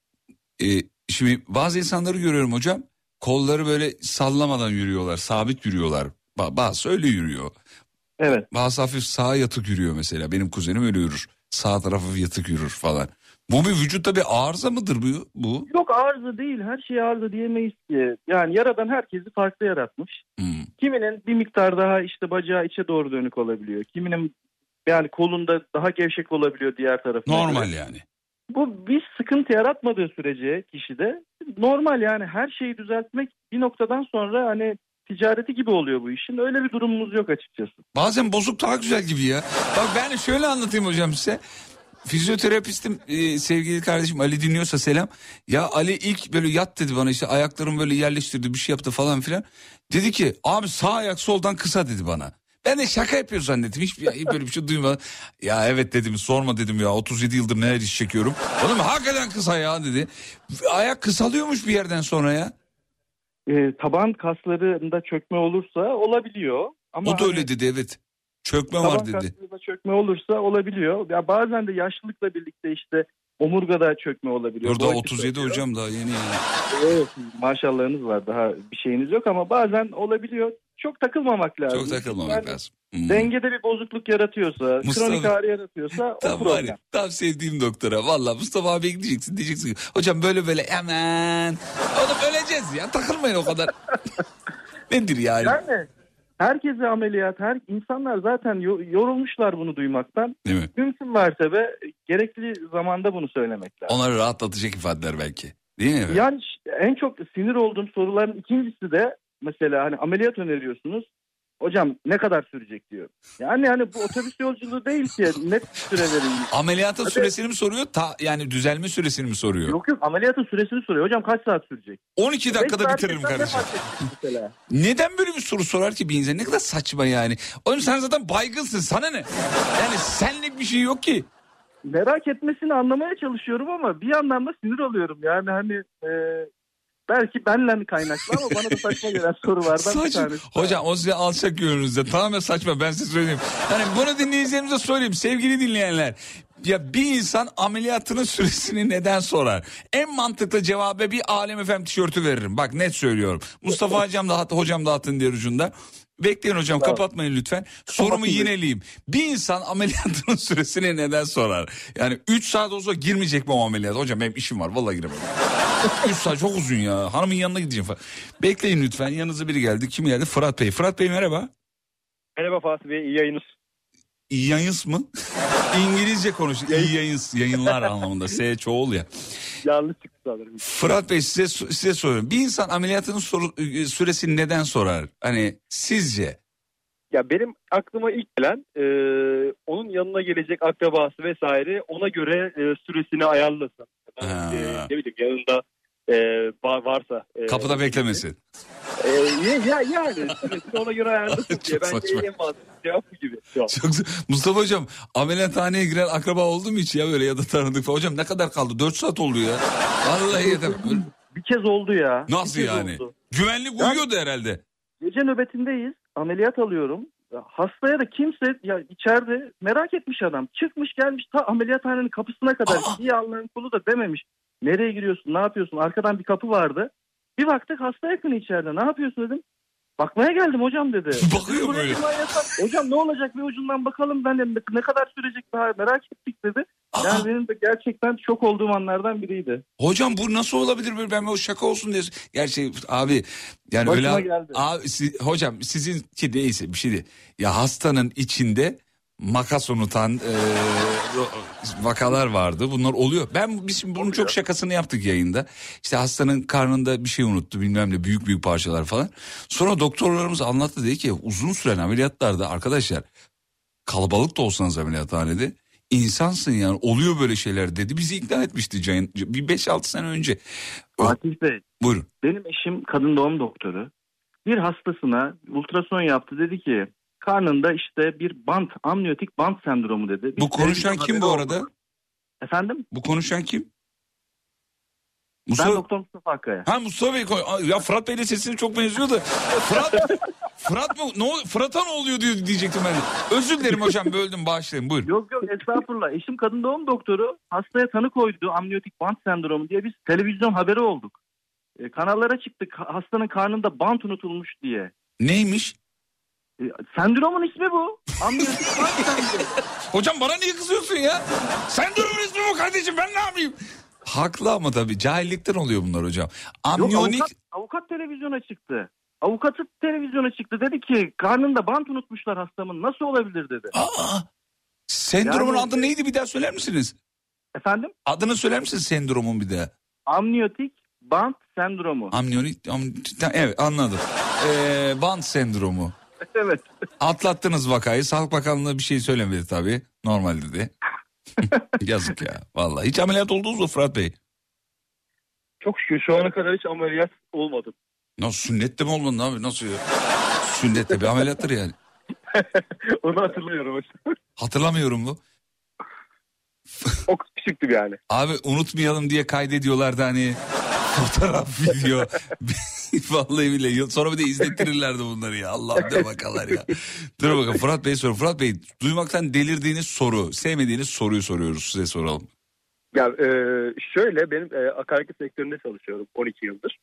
şimdi bazı insanları görüyorum hocam. Kolları böyle sallamadan yürüyorlar. Sabit yürüyorlar. Bazı öyle yürüyor. Evet. Bazı hafif sağa yatık yürüyor mesela. Benim kuzenim öyle yürür. Sağ tarafı yatık yürür falan. Bu bir vücutta bir arıza mıdır bu? Yok, arıza değil. Her şeye arıza diyemeyiz ki. Yani yaradan herkesi farklı yaratmış. Kiminin bir miktar daha işte bacağı içe doğru dönük olabiliyor. Kiminin yani kolunda daha gevşek olabiliyor diğer tarafı. Normal yani. Bu bir sıkıntı yaratmadığı sürece kişide normal, yani her şeyi düzeltmek bir noktadan sonra hani ticareti gibi oluyor bu işin. Öyle bir durumumuz yok açıkçası. Bazen bozuk daha güzel gibi ya. Bak ben şöyle anlatayım hocam size. Fizyoterapistim, sevgili kardeşim Ali dinliyorsa selam. Ya Ali ilk böyle yat dedi bana, işte ayaklarımı böyle yerleştirdi, bir şey yaptı falan filan. Dedi ki abi sağ ayak soldan kısa dedi bana. Ben de şaka yapıyor zannettim. Hiç böyle bir şey duymadım. Ya evet dedim, sorma dedim ya, 37 yıldır neler iş çekiyorum. Oğlum hakikaten kısa ya dedi. Ayak kısalıyormuş bir yerden sonra ya. Taban kaslarında çökme olursa olabiliyor. Ama o da öyle dedi, evet. Çökme var dedi. Taban kaslarında çökme olursa olabiliyor. Ya bazen de yaşlılıkla birlikte işte omurgada çökme olabiliyor. Orada 37 hocam, daha yeni yani. Evet, maşallahınız var, daha bir şeyiniz yok ama bazen olabiliyor. Çok takılmamak lazım. Çok takılmamak lazım. Dengede bir bozukluk yaratıyorsa, kronik ağrı yaratıyorsa o problem. Tam sevdiğim doktora. Valla Mustafa abi diyeceksin. Hocam böyle hemen. Oğlum öleceğiz ya, takılmayın o kadar. Nedir yani? Yani herkese ameliyat, insanlar zaten yorulmuşlar bunu duymaktan. Değil mi? Mümkün mertebe gerekli zamanda bunu söylemek lazım. Onları rahatlatacak ifadeler belki. Değil mi? Yani en çok sinir olduğum soruların ikincisi de mesela hani ameliyat öneriyorsunuz. Hocam ne kadar sürecek diyor. Yani hani bu otobüs yolculuğu değil ki, net bir süre vereyim. Ameliyatın süresini mi soruyor? Yani düzelme süresini mi soruyor? Yok ameliyatın süresini soruyor. Hocam kaç saat sürecek? 12 dakikada bitiririm kardeşim. Neden böyle bir soru sorar ki bir insan? Ne kadar saçma yani. Oğlum sen zaten baygınsın, sana ne? Yani senlik bir şey yok ki. Merak etmesini anlamaya çalışıyorum ama bir yandan da sinir oluyorum. Yani hani belki benle kaynaklı ama bana da saçma gelen sorulardan bir tanesi. Hocam o size alçak gönlünüzde, tamamen saçma, ben size söyleyeyim. Yani bunu dinleyicilerimize söyleyeyim sevgili dinleyenler. Ya bir insan ameliyatının süresini neden sorar? En mantıklı cevabı bir Alem FM tişörtü veririm. Bak net söylüyorum. Mustafa hocam da atın diğer ucunda. Bekleyin hocam, tamam. Kapatmayın lütfen. Sorumu yineleyeyim. Bir insan ameliyatının süresini neden sorar? Yani 3 saat olsa girmeyecek mi o ameliyat? Hocam benim işim var, vallahi giremem. 3 saat çok uzun ya. Hanımın yanına gideceğim falan. Bekleyin lütfen. Yanınıza biri geldi. Kim geldi? Fırat Bey. Fırat Bey merhaba. Merhaba Fatih Bey, iyi yayınız. İyi yayınız mı? İngilizce konuş. İyi yayınız. Yayınlar anlamında. S çoğul ya. Yanlış çıktı sanırım. Fırat Bey size soruyorum. Bir insan ameliyatının süresini neden sorar? Hani sizce? Ya benim aklıma ilk gelen onun yanına gelecek akrabası vesaire ona göre süresini ayarlasın. Ne bileyim yanında varsa. Kapıda beklemesin. Yani süresini ona göre ayarlasın diye. Bence en mantıklı cevap bu gibi. Mustafa hocam ameliyathaneye giren akraba oldu mu hiç ya böyle ya da tanıdık falan? Hocam ne kadar kaldı? 4 saat oldu ya. Vallahi yeter. Bir kez oldu ya. Nasıl yani? Oldu. Güvenlik uyuyordu herhalde. Gece nöbetindeyiz. Ameliyat alıyorum. Hastaya da kimse ya içeride merak etmiş adam. Çıkmış gelmiş ta ameliyathanenin kapısına kadar. İyi Allah'ın kulu da dememiş. Nereye giriyorsun? Ne yapıyorsun? Arkadan bir kapı vardı. Bir baktık hasta yakını içeride. Ne yapıyorsun dedim. Bakmaya geldim hocam dedi. Bakıyor böyle. Hocam ne olacak bir ucundan bakalım ben de ne kadar sürecek daha merak ettik dedi. Yani benim de gerçekten şok olduğum anlardan biriydi. Hocam bu nasıl olabilir böyle ben o şaka olsun diye. Gerçi abi yani başıma öyle geldi. Abi, hocam sizinki neyse bir şey değil. Ya hastanın içinde makas unutan vakalar vardı. Bunlar oluyor. Biz şimdi bunun çok şakasını yaptık yayında. İşte hastanın karnında bir şey unuttu bilmem ne büyük parçalar falan. Sonra doktorlarımız anlattı dedi ki uzun süren ameliyatlarda arkadaşlar kalabalık da olsanız ameliyathanede insansın yani oluyor böyle şeyler dedi. Bizi ikna etmişti bir 5-6 sene önce. Fatih Bey. Buyurun. Benim eşim kadın doğum doktoru. Bir hastasına ultrason yaptı dedi ki karnında işte bir amniyotik bant sendromu dedi. Bu konuşan kim bu arada? Efendim? Bu konuşan kim? Ben Doktor Mustafa Akkaya. Ha Mustafa Bey. Ya Fırat Bey'le sesine çok benziyor da. Fırat mı? Fırat'a ne oluyor diyecektim ben. Özür dilerim hocam böldüm bağışlayın buyurun. Yok estağfurullah. Eşim kadın doğum doktoru hastaya tanı koydu amniyotik bant sendromu diye biz televizyon haberi olduk. Kanallara çıktık hastanın karnında bant unutulmuş diye. Neymiş? Sendromun ismi bu. Amniyotik bant sendromu. Hocam bana niye kızıyorsun ya? Sendromun ismi bu kardeşim ben ne yapayım? Haklı ama tabii cahillikten oluyor bunlar hocam. Amniyonik... Yok, avukat televizyona çıktı. Avukatı televizyona çıktı dedi ki karnında bant unutmuşlar hastamın nasıl olabilir dedi. Sendromun adı neydi bir daha söyler misiniz? Efendim? Adını söyler misiniz sendromun bir daha? Amniyotik bant sendromu. Evet anladım. Bant sendromu. Evet. Atlattınız vakayı. Sağlık Bakanlığı bir şey söylemedi tabii. Normal dedi. Yazık ya vallahi. Hiç ameliyat oldunuz mu Fırat Bey? Çok şükür şu ana kadar hiç ameliyat olmadım. Nasıl sünnette mi oldun abi nasıl ya? Sünnette bir ameliyattır yani. Onu hatırlıyorum hocam. Hatırlamıyorum mu? Çok küçüktüm yani. Abi unutmayalım diye kaydediyorlardı hani fotoğraf video. Vallahi bile sonra bir de izlettirirlerdi bunları ya. Allah'ım ne vakalar ya. Dur bakalım Fırat Bey soru. Fırat Bey duymaktan delirdiğiniz soru, sevmediğiniz soruyu soruyoruz size soralım. Ya şöyle benim akaryakıt sektöründe çalışıyorum 12 yıldır.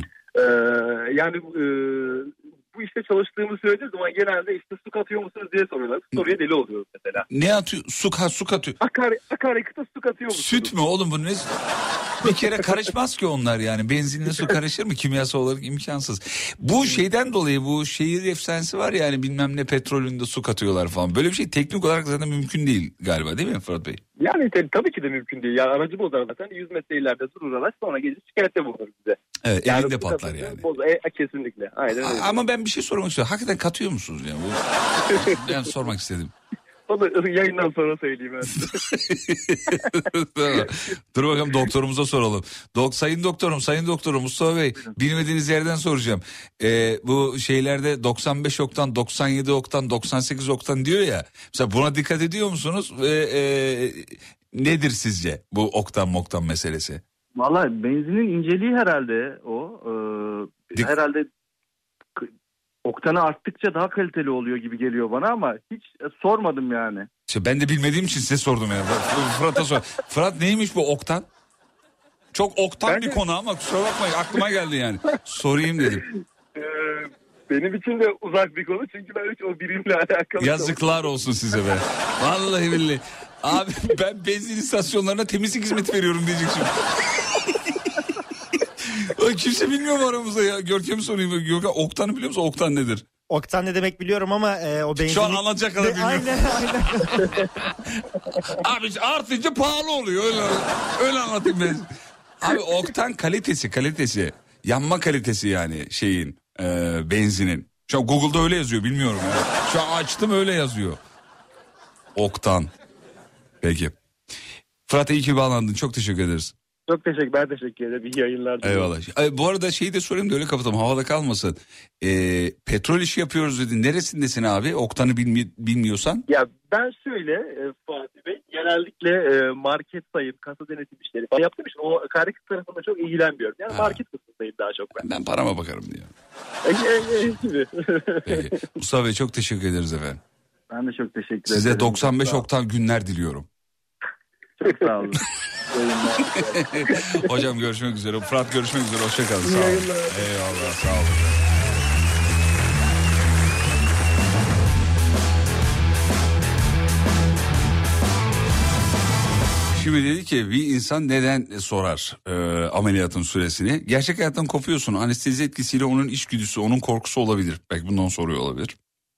Yani bu işte çalıştığımı söylediğim zaman genelde işte su katıyor musunuz diye soruyorlar. Soruya deli oluyorum mesela. Ne atıyor? Su katıyor. Akaryakıta su katıyor musunuz? Süt mü oğlum bu ne? Bir kere karışmaz ki onlar yani. Benzinle su karışır mı? Kimyasal olarak imkansız. Bu şeyden dolayı bu şehir efsanesi var ya yani bilmem ne petrolünde su katıyorlar falan. Böyle bir şey teknik olarak zaten mümkün değil galiba değil mi Fırat Bey? Yani tabii ki de mümkün değil. Yani aracı bozar zaten 100 metre ileride durur araç sonra gelir şikayette bulunur bize. Evet yani elinde patlar yani. Kesinlikle. Aynen öyle. Ama ben bir şey sormak istiyorum. Hakikaten katıyor musunuz ya? Ben sormak istedim. Onu yayından sonra söyleyeyim ben. Dur bakalım doktorumuza soralım. Sayın doktorum Mustafa Bey bilmediğiniz yerden soracağım. Bu şeylerde 95 oktan 97 oktan 98 oktan diyor ya. Mesela buna dikkat ediyor musunuz? Nedir sizce bu oktan meselesi? Vallahi benzinin inceliği herhalde o. Herhalde oktanı arttıkça daha kaliteli oluyor gibi geliyor bana ama hiç sormadım yani. İşte ben de bilmediğim için size sordum yani. Fırat'a sor. Fırat neymiş bu oktan? Çok oktan bir konu ama kusura bakmayın aklıma geldi yani. Sorayım dedim. Benim için de uzak bir konu çünkü ben hiç o birimle alakalı. Yazıklar olsun size be. Vallahi billahi. Abi ben benzin istasyonlarına temizlik hizmeti veriyorum diyecek şimdi. Kimse bilmiyor mu aramızda ya? Görkem'i sorayım. Görkem oktanı biliyor musun? Oktan nedir? Oktan ne demek biliyorum ama o benzin... Şu an anlatacak kadar bilmiyorum. Aynen. Abi artınca pahalı oluyor. Öyle anlatayım ben. Abi oktan kalitesi. Yanma kalitesi yani benzinin. Şu an Google'da öyle yazıyor, bilmiyorum ya. Şu an açtım, öyle yazıyor. Oktan. Peki. Fırat, iyi ki bağlandın. Çok teşekkür ederiz. Çok teşekkür, ben teşekkür ederim. İyi yayınlar diliyorum. Eyvallah. Bu arada şeyi de sorayım da öyle kapatalım, havada kalmasın. Petrol işi yapıyoruz dedin. Neresindesin abi? Oktan'ı bilmiyorsan. Ya ben şöyle Fatih Bey, genellikle market sayım, kasa denetim işleri falan yaptığım için o akaryakıt tarafında çok ilgilenmiyorum. Yani market kısmındayım daha çok ben. Ben parama bakarım diyor. Peki. Mustafa Bey, çok teşekkür ederiz efendim. Ben de çok teşekkür ederim. Size 95 oktan günler diliyorum. Çok sağ olun. Hocam görüşmek üzere. Fırat, görüşmek üzere. Hoşçakalın. Sağ olun. Eyvallah, sağ olun. Şimdi dedi ki bir insan neden sorar ameliyatın süresini? Gerçek hayattan kopuyorsun. Anestezi etkisiyle onun içgüdüsü, onun korkusu olabilir. Belki bundan soruyor olabilir.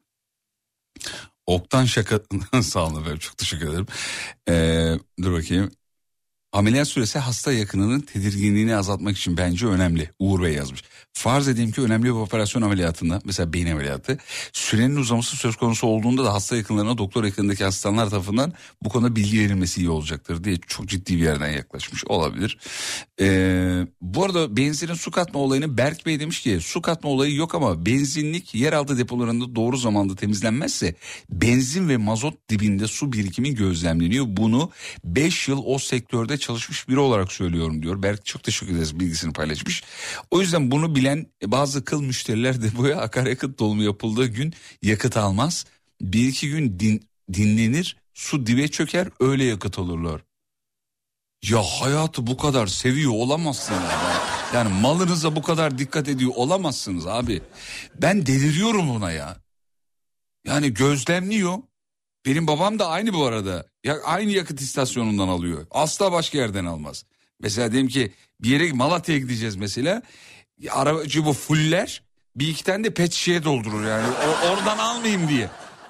Oktan şaka... Sağ olun efendim, çok teşekkür ederim. Dur bakayım. Ameliyat süresi hasta yakınının tedirginliğini azaltmak için bence önemli. Uğur Bey yazmış. Farz edeyim ki önemli bir operasyon ameliyatında, mesela beyin ameliyatı, sürenin uzaması söz konusu olduğunda da hasta yakınlarına doktor yakınındaki hastaneler tarafından bu konuda bilgi verilmesi iyi olacaktır diye çok ciddi bir yerden yaklaşmış olabilir. Bu arada benzinin su katma olayını Berk Bey demiş ki su katma olayı yok ama benzinlik yeraltı depolarında doğru zamanda temizlenmezse benzin ve mazot dibinde su birikimi gözlemleniyor. Bunu 5 yıl o sektörde çalışmış biri olarak söylüyorum diyor. Berk, çok teşekkür ederiz, bilgisini paylaşmış. O yüzden bunu bilen bazı kıl müşteriler depoya akaryakıt dolumu yapıldığı gün yakıt almaz. 1-2 gün dinlenir, su dibe çöker, öyle yakıt alırlar. Ya hayatı bu kadar seviyor olamazsınız. Yani malınıza bu kadar dikkat ediyor olamazsınız abi. Ben deliriyorum buna ya. Yani gözlemliyor. Benim babam da aynı bu arada. Ya aynı yakıt istasyonundan alıyor. Asla başka yerden almaz. Mesela diyelim ki bir yere, Malatya'ya gideceğiz mesela. Aracı bu fuller, bir iki tane de pet şişeye doldurur yani. Oradan almayayım diye.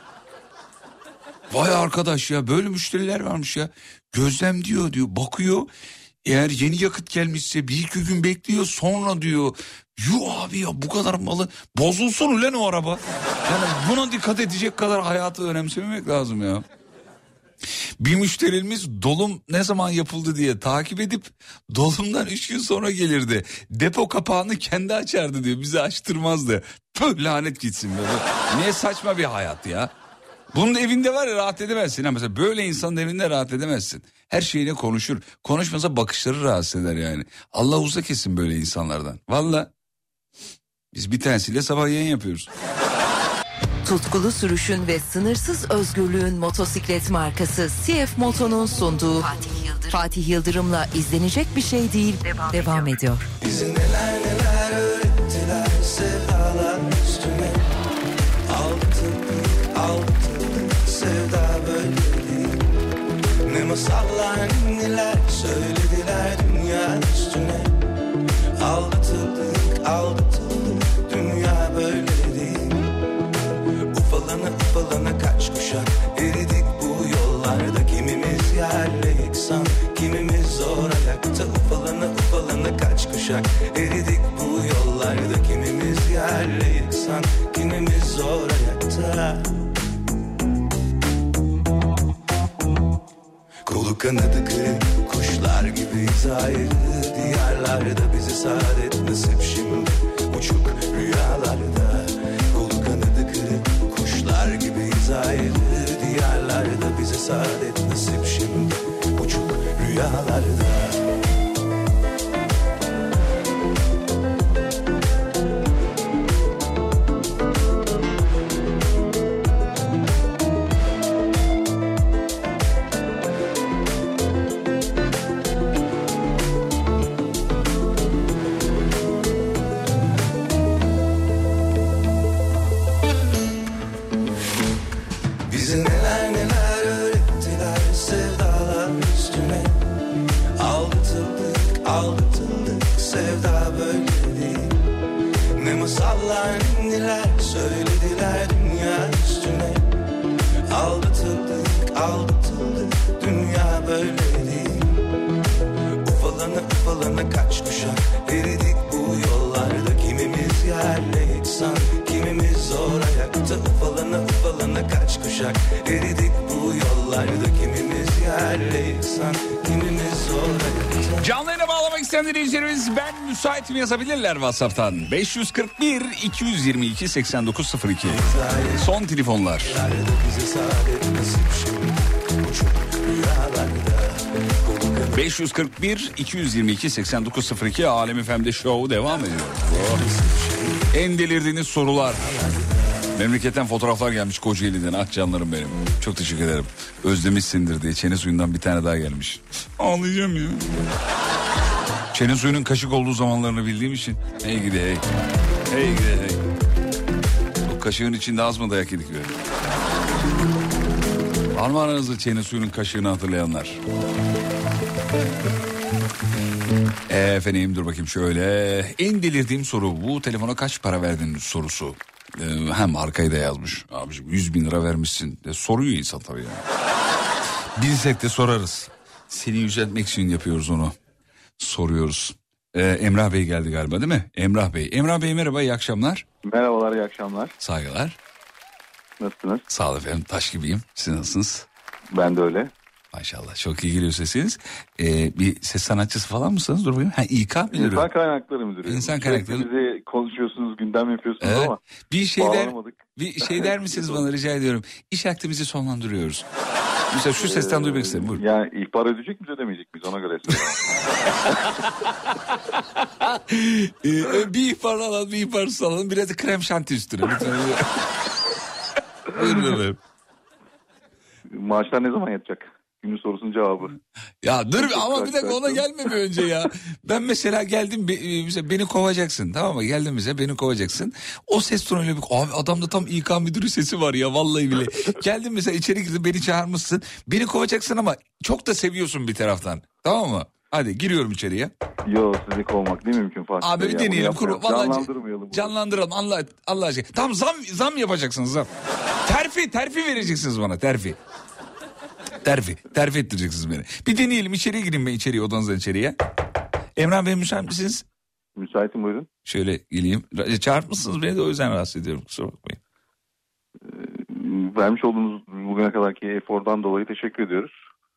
Vay arkadaş ya, böyle müşteriler varmış ya. Gözlem diyor, bakıyor. Eğer yeni yakıt gelmişse 1-2 gün bekliyor, sonra diyor yuh abi ya bu kadar malı bozulsun ulan o araba. Yani buna dikkat edecek kadar hayatı önemsememek lazım ya. Bir müşterimiz dolum ne zaman yapıldı diye takip edip dolumdan 3 gün sonra gelirdi. Depo kapağını kendi açardı diyor, bizi açtırmazdı. Püh, lanet gitsin böyle. Ne saçma bir hayat ya. Bunun evinde var ya, rahat edemezsin. Ha, mesela böyle insanın evinde rahat edemezsin. Her şeyine konuşur. Konuşmasa bakışları rahatsız eder yani. Allah uzak etsin böyle insanlardan. Valla biz bir tanesiyle sabah yayın yapıyoruz. Tutkulu sürüşün ve sınırsız özgürlüğün motosiklet markası CF Moto'nun sunduğu Fatih Yıldırım'la izlenecek bir şey değil devam ediyor. Bizi neler neler öğrettiler, sevdalar üstüne. Aldatıldık, sevda böyle değil. Ne masallar, neler söylediler dünya üstüne. Aldatıldık, dünya böyle değil. Ufalana kaç kuşak eridik bu yollarda. Kimimiz yerle yeksan, kimimiz zor ayakta. Ufalana kaç kuşak eridik bu yollarda. Kimimiz yerle yeksan, kimimiz zor ayakta. Kolu kanadı kırık kuşlar gibiyiz ayrı. Diyarlarda bize saadet nasip şimdi, uçuk rüyalarda. Kolu kanadı kırık kuşlar gibiyiz ayrı. Diyarlarda bize saadet nasip şimdi, uçuk rüyalarda. Bize neler neler öğrettiler, sevdalar üstüne. Aldatıldık, sevda böyle değil. Ne masallar, neler söylediler dünya üstüne. Aldatıldık, dünya böyle değil. Ufalana kaç kuşak eridik bu yollarda. Kimimiz yerle yeksan, kimimiz kimimiz zor ayakta, ufalana kaç kuşak eridik bu yollarda, kimimiz yerle yıksan, kimimiz zor ayakta. Canlı yayına bağlamak isteyen dinleyicilerimiz ben müsaitim yazabilirler WhatsApp'tan. 541 222 8902 son telefonlar. 541 222 8902 Alem FM'de show devam ediyor. En delirdiğiniz sorular. Memleketten fotoğraflar gelmiş Kocaeli'den. Ah canlarım benim. Çok teşekkür ederim. Özlemişsindir diye çene suyundan bir tane daha gelmiş. Ağlayacağım ya. Çene suyunun kaşık olduğu zamanlarını bildiğim için. Hey gidi hey. Hey gidi hey. O kaşığın içinde az mı dayak yedik böyle? Var mı aranızda çene suyunun kaşığını hatırlayanlar? Efendim dur bakayım şöyle. En delirdiğim soru bu. Telefona kaç para verdin sorusu. Hem arkayı da yazmış. Abiciğim 100 bin lira vermişsin. Soruyor insan tabii yani. Bilsek de sorarız. Seni yüceltmek için yapıyoruz onu. Soruyoruz. Emrah Bey geldi galiba değil mi? Emrah Bey. Emrah Bey merhaba, iyi akşamlar. Merhabalar, iyi akşamlar. Saygılar. Nasılsınız? Sağ olun efendim, taş gibiyim. Siz nasılsınız? Ben de öyle. Maşallah, çok iyi geliyor sesiniz. Bir ses sanatçısı falan mısınız? Dur bakayım. İK müdürü. İnsan kaynakları müdürü. İnsan kaynakları. Bizi konuşuyorsunuz, gündem yapıyorsunuz evet. ama bir şey der misiniz bana, rica ediyorum. İş aktimizi sonlandırıyoruz. Mesela şu sesten duymak isterim. Buyurun. Yani ihbar ödeyecek miyiz, ödemeyecek miyiz, ona göre bir ihbar alalım, bir ihbar alalım. Biraz da krem şanti üstüne. Buyurun efendim. Maaşlar ne zaman yatacak? Günün sorusunun cevabı. Ya dur ama bir dakika, ona gelme bir önce ya. Ben mesela geldim, mesela beni kovacaksın, tamam mı? Geldim mesela, beni kovacaksın. O ses tonuyla abi adamda tam İK müdürü sesi var ya, vallahi bile. Geldim mesela, içeri girdim, beni çağırmışsın. Beni kovacaksın ama çok da seviyorsun bir taraftan. Tamam mı? Hadi giriyorum içeriye. Yok, sizi kovmak değil mümkün Fatih. Abi bir deneyelim. Canlandırmayalım. Canlandıralım Allah aşkına. Tam zam yapacaksınız, zam. Terfi vereceksiniz bana, terfi ettireceksiniz beni. Bir deneyelim, içeriye gireyim ben, içeriye, odanızdan içeriye. Emrah Bey müsait misiniz? Müsaitim, buyurun. Şöyle geleyim. Çağırtmışsınız beni de, o yüzden rahatsız ediyorum, kusura bakmayın. Vermiş olduğunuz bugüne kadarki efordan dolayı teşekkür ediyoruz.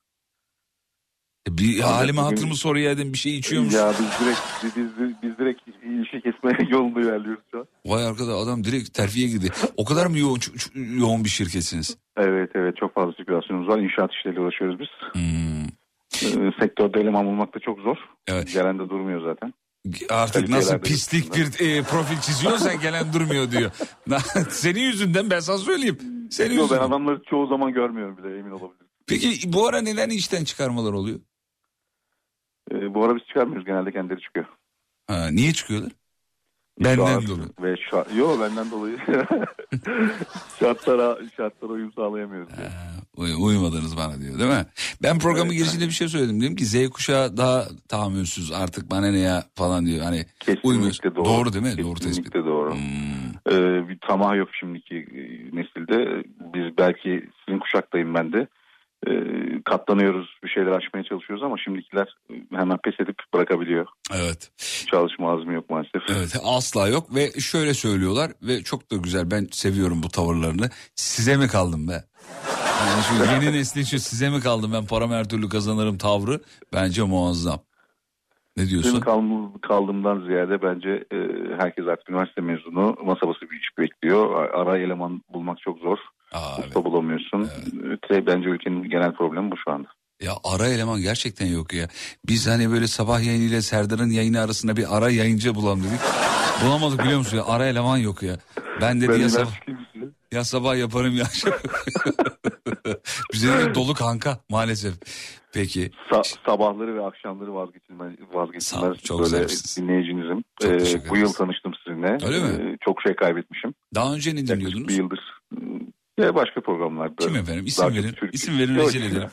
Bir halime hatırımı soruyor dedim, bir şey içiyor musun? Ya biz direkt ilişki kesme yolunda ilerliyoruz şu an. Vay arkadaş, adam direkt terfiye girdi. O kadar mı yoğun bir şirketsiniz? Evet çok fazla sirkülasyonumuz var. İnşaat işleriyle uğraşıyoruz biz. Sektörde eleman bulmak da çok zor. Evet. Gelen de durmuyor zaten. Artık nasıl pislik bir profil çiziyorsan gelen durmuyor diyor. Senin yüzünden, ben sana söyleyeyim. Yok, ben adamları çoğu zaman görmüyorum bile, emin olabilirim. Peki bu ara neden işten çıkarmalar oluyor? Bu ara biz çıkarmıyoruz, genelde kendileri çıkıyor. Niye çıkıyorlar? Benden dolayı. Benden dolayı. şartlara uyum sağlayamıyoruz. Uyumadınız bana diyor, değil mi? Ben programın girişinde bir şey söyledim. Dedim ki Z kuşağı daha tahammülsüz, artık bana ne ya falan diyor. Hani kesinlikle doğru. Doğru değil mi? Doğru tespit. Kesinlikle doğru. Bir tamah yok şimdiki nesilde. Biz belki, sizin kuşaktayım ben de. Katlanıyoruz, bir şeyler aşmaya çalışıyoruz ama şimdikiler hemen pes edip bırakabiliyor. Evet. Çalışma azmi yok maalesef. Evet, asla yok ve şöyle söylüyorlar ve çok da güzel, ben seviyorum bu tavırlarını. Size mi kaldım be? Yani şu yeni neslin şu size mi kaldım, ben paramı her türlü kazanırım tavrı bence muazzam. Ne diyorsun? Kaldığımdan ziyade bence herkes artık üniversite mezunu, masa başı bir iş bekliyor. Ara eleman bulmak çok zor. Usta bulamıyorsun. Evet. Bence ülkenin genel problemi bu şu anda. Ya ara eleman gerçekten yok ya. Biz hani böyle sabah yayını ile Serdar'ın yayını arasında bir ara yayıncı bulalım dedik. Bulamadık, biliyor musun? Ara eleman yok ya. Ben dedi ya sabah yaparım ya akşam. Bize de dolu kanka maalesef. Peki. Sabahları ve akşamları vazgeçilmez. Çok böyle dinleyicinizim. Bu yıl tanıştım sizinle. Öyle mi? Çok şey kaybetmişim. Daha önce ne dinliyordunuz? Bir yıldır. Başka programlarda. Kim efendim? İsim verin. İsim verin, rezil edelim.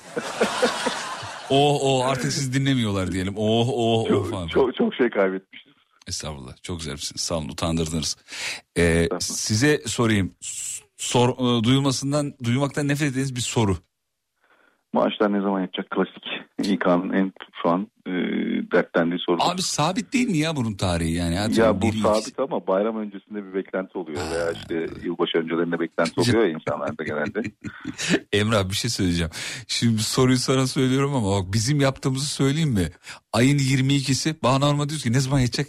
Artık siz dinlemiyorlar diyelim. Falan. Çok şey kaybetmişiz. Estağfurullah. Çok güzelsiniz. Sağ olun, utandırdınız. Size sorayım. Duymaktan nefret ettiğiniz bir soru. Maaşlar ne zaman yatacak? Klasik. İK'nın en şu an dertlendiği soru. Abi sabit değil mi ya bunun tarihi yani? Hadi Ya bu biri sabit ikisi. ama bayram öncesinde bir beklenti oluyor veya işte yılbaşı öncelerinde beklenti oluyor ya insanlarda genelde. Emrah bir şey söyleyeceğim. Şimdi soruyu sana söylüyorum ama bak bizim yaptığımızı söyleyeyim mi? Ayın 22'si Banu Hanım'a diyoruz ki ne zaman yetecek?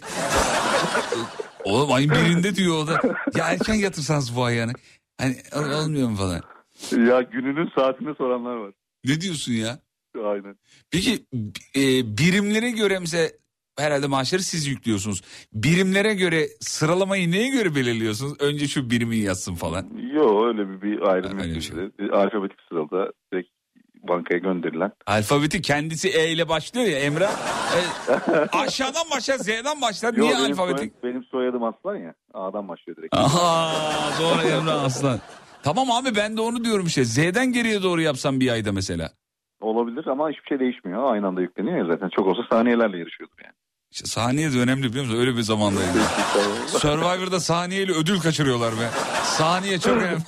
Oğlum ayın 1'inde diyor o da. Ya erken yatırsanız bu ayağını. Hani olmuyor mu falan? Ya gününün saatini soranlar var. Ne diyorsun ya? Aynen. Peki birimlere göre mesela herhalde maaşları siz yüklüyorsunuz. Birimlere göre sıralamayı neye göre belirliyorsunuz? Önce şu birimin yatsın falan. Yok öyle bir ayrım Öyle yok. bir şey. Alfabetik sırada direkt bankaya gönderilen. Alfabeti kendisi E ile başlıyor ya Emrah. Aşağıdan başlar Z'den başlar. Yok, Niye benim alfabetik? benim soyadım Aslan ya. A'dan başlıyor direkt. Aha doğru Emrah Aslan. Tamam abi ben de onu diyorum işte. Z'den geriye doğru yapsam bir ayda mesela. Olabilir ama hiçbir şey değişmiyor. Aynı anda yükleniyor ya zaten. Çok olsa saniyelerle yarışıyordum yani. İşte saniye de önemli biliyor musun? Öyle bir zamandaydı. Survivor'da saniyeyle ödül kaçırıyorlar be. Saniye çok önemli.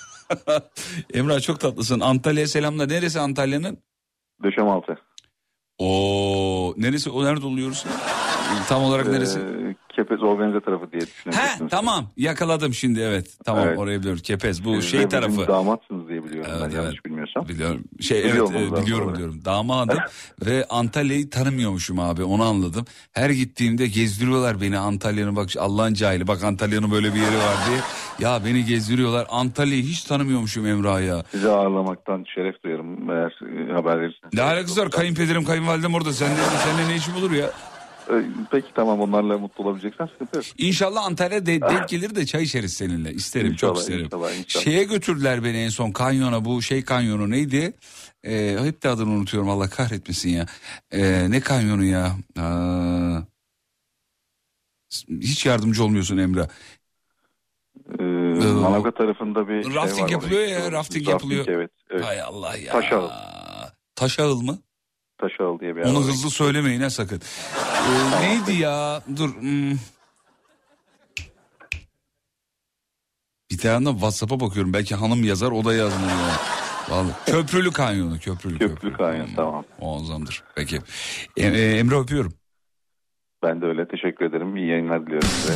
Emrah çok tatlısın. Antalya'ya selamlar. Neresi Antalya'nın? Döşemaltı. Oo, neresi? O nerede oluyoruz? Tam olarak neresi? Kepez organize tarafı diye düşünüyorum. Tamam yakaladım şimdi evet. Tamam Evet. orayı biliyorum. Kepez bu Siz şey de tarafı. bizim damatsınız diye biliyorum Evet, ben yanlış bilmiyorsam. Biliyorum. Biliyor musunuz Biliyorum abi? diyorum. Damadım ve Antalya'yı tanımıyormuşum abi onu anladım. Her gittiğimde gezdiriyorlar beni Antalya'nın bak Allah'ın cahili bak Antalya'nın böyle bir yeri var diye. Ya beni gezdiriyorlar Antalya'yı hiç tanımıyormuşum Emrah ya. Sizi ağırlamaktan şeref duyarım eğer haber verirsiniz. Ne alakası var kayınpederim kayınvalidem orada seninle ne işim olur ya? Peki tamam onlarla mutlu olabileceksen sıkıntı yok. İnşallah Antalya'da denk gelir de çay içeriz seninle. İsterim İnşallah, çok isterim. inşallah. Şeye götürdüler beni en son kanyona bu şey kanyonu neydi? Hep de adını unutuyorum Allah kahretmesin ya. Ne kanyonu ya? Hiç yardımcı olmuyorsun Emrah. Manavgat tarafında bir rafting şey var. yapılıyor ya rafting yapılıyor. Evet. Hay Allah ya. Taşağıl. Taşağıl mı? Taşağıl diye bir yer Onu var. hızlı söylemeyin ha sakın. Neydi ya? Dur. Bir tane de WhatsApp'a bakıyorum. Belki hanım yazar o da yazmıyor ya. Vallahi. Köprülü Kanyonu. Köprülü Kanyon tamam. Muazzamdır. Peki. Emre öpüyorum. Ben de öyle teşekkür ederim. İyi yayınlar diliyorum size.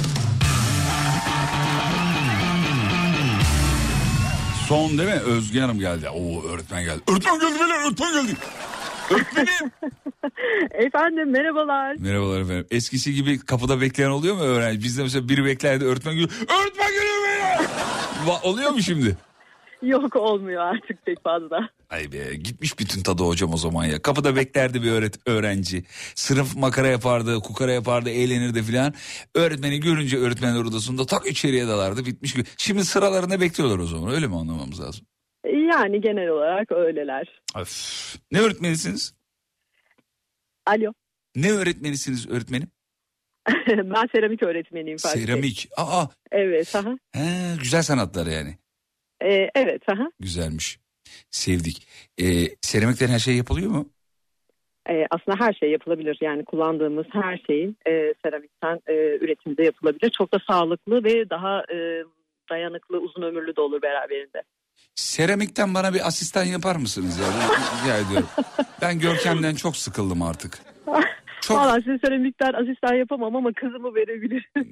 Son değil mi? Özge Hanım geldi. Oo öğretmen geldi. Öğretmen geldi beyler öğretmen geldi. Öğretmenim. Efendim merhabalar. Merhabalar efendim. Eskisi gibi kapıda bekleyen oluyor mu öğrenci? Bizde mesela biri beklerdi öğretmen geliyor. Öğretmen geliyor beyler. Oluyor mu şimdi? Yok olmuyor artık pek fazla. Ay be gitmiş bütün tadı hocam o zaman ya. Kapıda beklerdi bir öğrenci. Sınıf makara yapardı, kukara yapardı, eğlenirdi filan. Öğretmeni görünce öğretmenler odasında tak içeriye dalardı bitmiş gibi. Şimdi sıralarında bekliyorlar o zaman öyle mi anlamamız lazım? Yani genel olarak öyleler. Öf. Ne öğretmenisiniz? Alo. Ne öğretmenisiniz öğretmenim? Ben seramik öğretmeniyim. Seramik. Aa. Evet. Aha. Güzel sanatlar yani. Evet. Aha. Güzelmiş. Sevdik. Seramikten her şey yapılıyor mu? Aslında her şey yapılabilir. Yani kullandığımız her şeyin seramikten üretimde yapılabilir. Çok da sağlıklı ve daha dayanıklı, uzun ömürlü de olur beraberinde. Seramikten bana bir asistan yapar mısınız ya? Rica ediyorum. Ben Görkem'den çok sıkıldım artık. Valla size seramikten asistan yapamam ama kızımı verebilirim.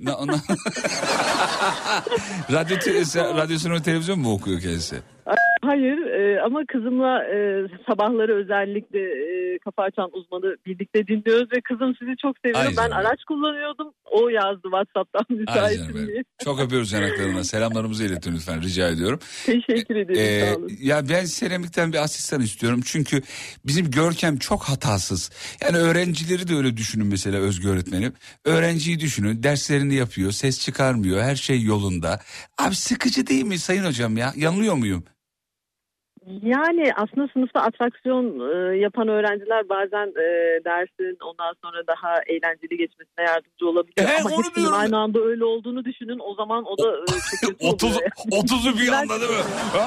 Radyosunu televizyon mu okuyor kendisi? Hayır ama kızımla sabahları özellikle Kafa Açan Uzmanı birlikte dinliyoruz ve kızım sizi çok seviyor. Ay Ben canım. araç kullanıyordum. O yazdı WhatsApp'tan müsaitim diye. Çok öpüyoruz yanaklarına. Selamlarımızı iletin lütfen rica ediyorum. Teşekkür ederim. Sağ olun. Ya ben seramikten bir asistan istiyorum. Çünkü bizim Görkem çok hatasız. Yani öğrencileri de öyle düşünün mesela Özgür öğretmenim. Öğrenciyi düşünün. Derslerini yapıyor. Ses çıkarmıyor. Her şey yolunda. Abi sıkıcı değil mi sayın hocam ya? Yanılıyor muyum? Yani aslında sınıfta atraksiyon yapan öğrenciler bazen dersin ondan sonra daha eğlenceli geçmesine yardımcı olabiliyor. Ama hepsinin aynı anda öyle olduğunu düşünün. O zaman o da çok kötü oluyor. 30'u bir anda değil mi?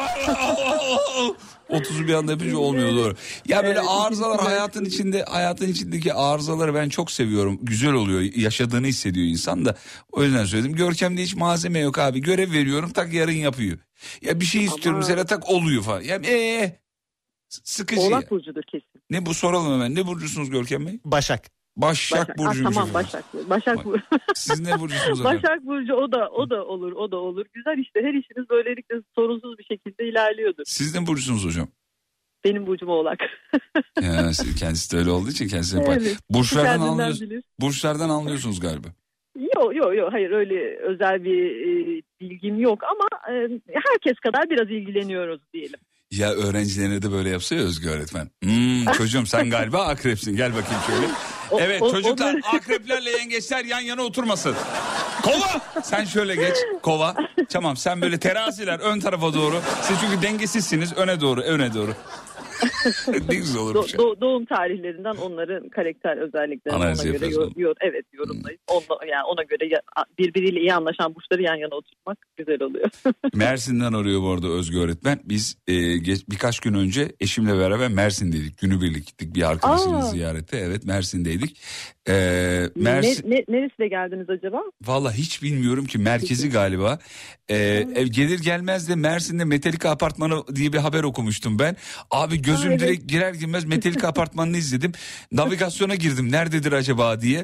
30'u bir anda yapınca olmuyor doğru. Ya böyle arızalar hayatın içindeki arızaları ben çok seviyorum. Güzel oluyor. Yaşadığını hissediyor insan da. O yüzden söyledim. Görkem'de hiç malzeme yok abi. Görev veriyorum tak yarın yapıyor. Ya bir şey istiyorum mesela tak oluyor falan. Ya Sıkıcı. Oğlak burcudur kesin. Ne bu, soralım hemen. Ne burcusunuz Görkem Bey? Başak. Başak Burcu'ymuş. Tamam Başak. Siz ne burcusunuz efendim? Başak Burcu o da olur. Güzel işte, her işiniz böylelikle sorunsuz bir şekilde ilerliyordur. Siz ne burcusunuz hocam? Benim burcum Oğlak. Ya, kendisi de öyle olduğu için kendisine Evet. Burçlardan anlıyorsunuz galiba. Yok hayır, öyle özel bir bilgim yok ama herkes kadar biraz ilgileniyoruz diyelim. Ya öğrencilerine de böyle yapsa ya Özgü öğretmen. Çocuğum sen galiba akrepsin, gel bakayım şöyle. Evet çocuklar, akreplerle yengeçler yan yana oturmasın. Kova sen şöyle geç, kova. Tamam, sen böyle teraziler ön tarafa doğru. Siz çünkü dengesizsiniz, öne doğru. Ne güzel olurmuş. Doğum tarihlerinden onların karakter özelliklerini Analiz ona göre yorumlayıp ona göre birbiriyle iyi anlaşan burçları yan yana oturtmak güzel oluyor. Mersin'den arıyor bu arada Özgü öğretmen. Biz birkaç gün önce eşimle beraber Mersin'deydik. Günübirlik gittik bir arkadaşını ziyarete. Evet, Mersin'deydik. Neresiyle geldiniz acaba? Vallahi hiç bilmiyorum ki, merkezi galiba. Gelir gelmez de Mersin'de Metallica Apartmanı diye bir haber okumuştum ben. Abi gözüm direkt girer girmez Metallica Apartmanı'nı izledim. Navigasyona girdim, nerededir acaba diye.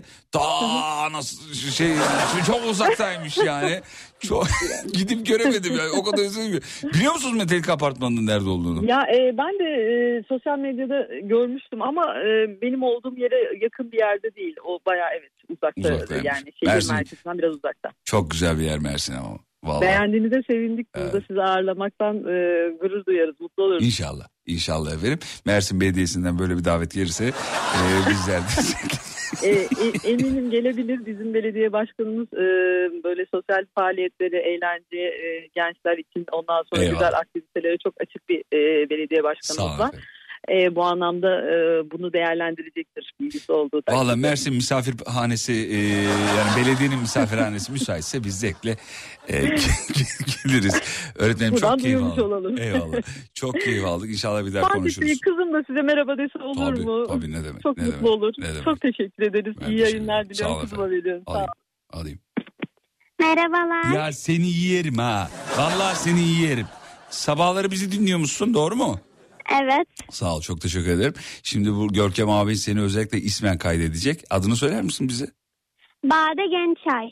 Çok uzaktaymış yani. Çok gidip göremedim yani, o kadar üzüldüm. Biliyor musunuz Metallica Apartmanı'nın nerede olduğunu? Ya ben de sosyal medyada görmüştüm ama benim olduğum yere yakın bir yerde değil. O bayağı uzakta yani şehir merkezinden biraz uzakta. Çok güzel bir yer Mersin ama. Vallahi. Beğendiğinize sevindik. Burada sizi ağırlamaktan gurur duyarız, mutlu oluruz. İnşallah efendim. Mersin Belediyesi'nden böyle bir davet gelirse bizler de eminim gelebilir. Bizim belediye başkanımız böyle sosyal faaliyetleri, eğlence, gençler için ondan sonra güzel aktivitelere çok açık bir belediye başkanımız var. Bu anlamda bunu değerlendirecektir, bilgisi olduğu takdirde. Valla Mersin misafirhanesi yani belediyenin misafirhanesi müsaitse biz zevkle geliriz. Öğretmenim çok keyif aldık. Eyvallah. Çok keyif aldık. İnşallah bir daha konuşuruz. Kızım da size merhaba dese olur mu? Tabii, ne demek. Çok mutlu olur. Çok teşekkür ederiz. İyi yayınlar diliyorum. Kızıma veriyorum. Alayım. Merhabalar. Ya seni yerim ha. Vallahi seni yerim. Sabahları bizi dinliyor musun? Doğru mu? Evet. Sağ ol, çok teşekkür ederim. Şimdi bu Görkem abin seni özellikle ismen kaydedecek. Adını söyler misin bize? Bade Gençay.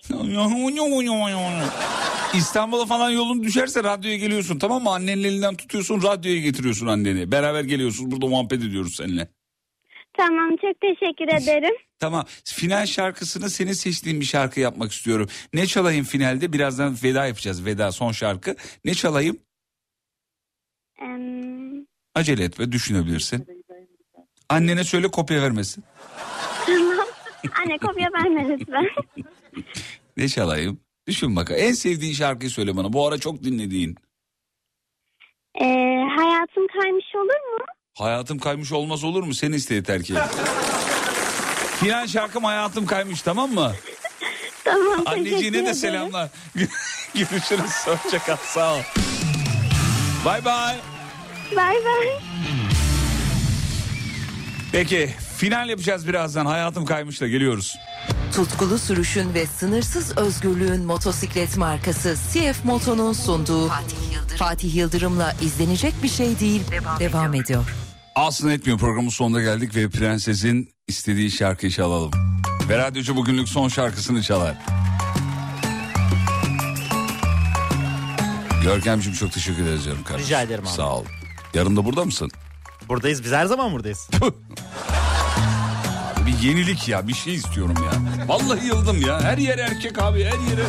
İstanbul'a falan yolun düşerse radyoya geliyorsun, tamam mı? Annenin elinden tutuyorsun, radyoya getiriyorsun anneni. Beraber geliyorsunuz, burada muhabbet ediyoruz seninle. Tamam, çok teşekkür ederim. Tamam, final şarkısını senin seçtiğin bir şarkı yapmak istiyorum. Ne çalayım finalde? Birazdan veda yapacağız, veda son şarkı. Ne çalayım? Acele etme, düşünebilirsin. Annene söyle kopya vermesin. Tamam. Anne kopya verme lütfen. Ne çalayım? Düşün bakalım. En sevdiğin şarkıyı söyle bana. Bu ara çok dinlediğin. Hayatım kaymış olur mu? Hayatım kaymış olmaz olur mu? Seni iste yeter ki. Final şarkım Hayatım Kaymış, tamam mı? Tamam. Anneciğine de selamlar. Görüşürüz. Hoşça kal. Sağ ol. Bye bye. Bye bye. Peki final yapacağız birazdan. Hayatım Kaymış'la geliyoruz. Tutkulu sürüşün ve sınırsız özgürlüğün motosiklet markası CF Moto'nun sunduğu Fatih Yıldırım'la izlenecek bir şey değil devam ediyor. Aslında etmiyor, programın sonuna geldik ve Prenses'in istediği şarkıyı çalalım. Ve radyocu bugünlük son şarkısını çalar. Görkemciğim çok teşekkür ederiz canım kardeşim. Rica ederim abi. Sağ ol. Yarın da burada mısın? Buradayız, biz her zaman buradayız. Bir yenilik ya, bir şey istiyorum ya. Vallahi yıldım ya, her yer erkek abi, her yere.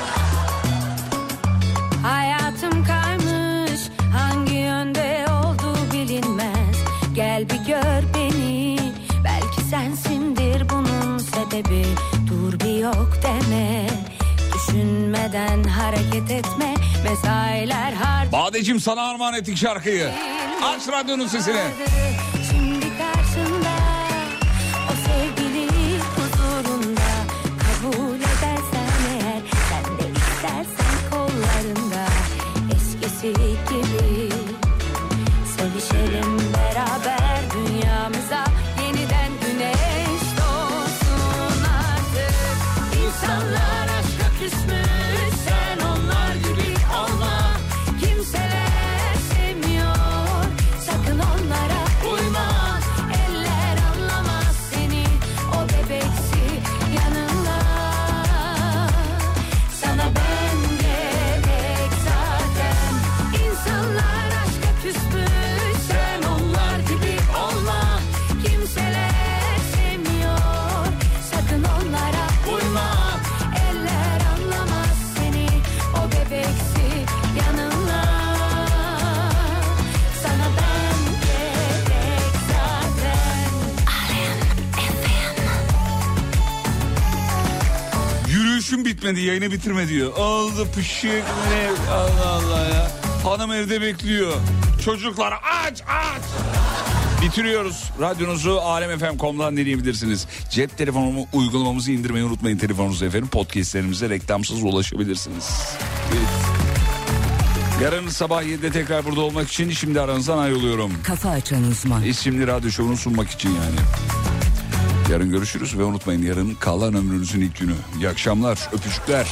Hayatım kaymış, hangi yönde olduğu bilinmez. Gel bir gör beni, belki sensindir bunun sebebi. Dur bir yok deme, düşünmeden hareket etme. Mesailer harcı. Badeciğim sana armağan ettik şarkıyı. Aç radyonun sesini. Şimdi karşında, o sevgili huzurunda. Kabul edersen eğer, sen de istersen kollarında. Eskisi gibi sevişelim beraber, dünyamıza yeniden güneş doğsun artık. İnsanlar aşka küsmüş, sen onlar gibi olma. Kimseler sevmiyor, sakın onlara görüşüm bitmedi, yayını bitirme diyor. Oldu pışık ne? Allah Allah ya. Hanım evde bekliyor. Çocuklar aç. Bitiriyoruz. Radyonuzu alemfm.com'dan dinleyebilirsiniz. Cep telefonumu uygulamamızı indirmeyi unutmayın telefonunuza efendim. Podcastlerimize reklamsız ulaşabilirsiniz. Evet. Yarın sabah 7'de tekrar burada olmak için şimdi aranızdan ayrılıyorum. Kafa Açan Uzman. İsimli radyo şovunu sunmak için yani. Yarın görüşürüz ve unutmayın yarın kalan ömrünüzün ilk günü. İyi akşamlar, öpücükler.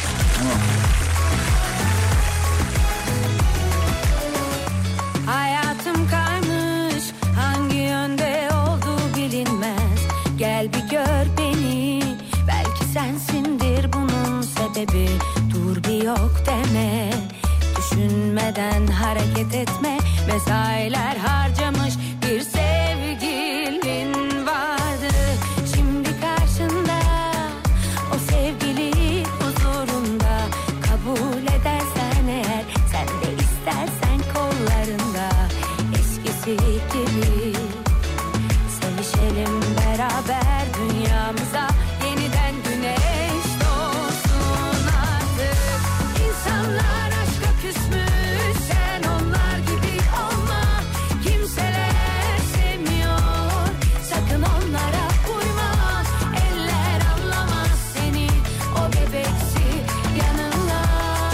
Hayatım kaymış, hangi yönde olduğu bilinmez. Gel bir gör beni, belki sensindir bunun sebebi. Dur bir yok deme, düşünmeden hareket etme. Mesailer harcamış bir sevgilin vardı. Şimdi karşında o sevgili huzurunda. Kabul edersen eğer, sen de istersen kollarında. Eskisi gibi sevişelim beraber, dünyamıza yeniden güneş doğsun artık. İnsanlar aşka küsmüş, sen onlar gibi olma. Kimseler sevmiyor, sakın onlara uyma. Eller anlamaz seni, o bebeksi yanında.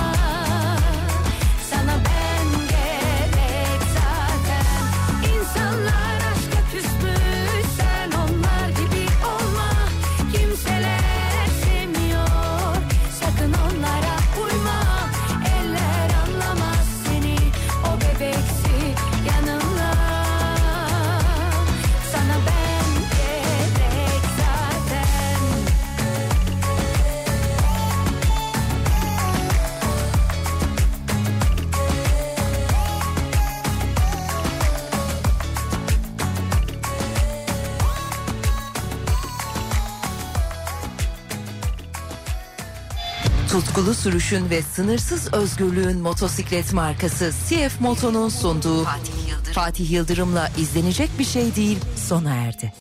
Sana ben gerek zaten. İnsanlar aşka küsmüş, sen onlar gibi olma. Kimseler sevmiyor, sakın onlara uyma. Eller anlamaz seni, o bebeksi yanında. Sana ben gerek zaten. Tutkulu sürüşün ve sınırsız özgürlüğün motosiklet markası CF Moto'nun sunduğu Fatih Yıldırım'la izlenecek bir şey değil sona erdi.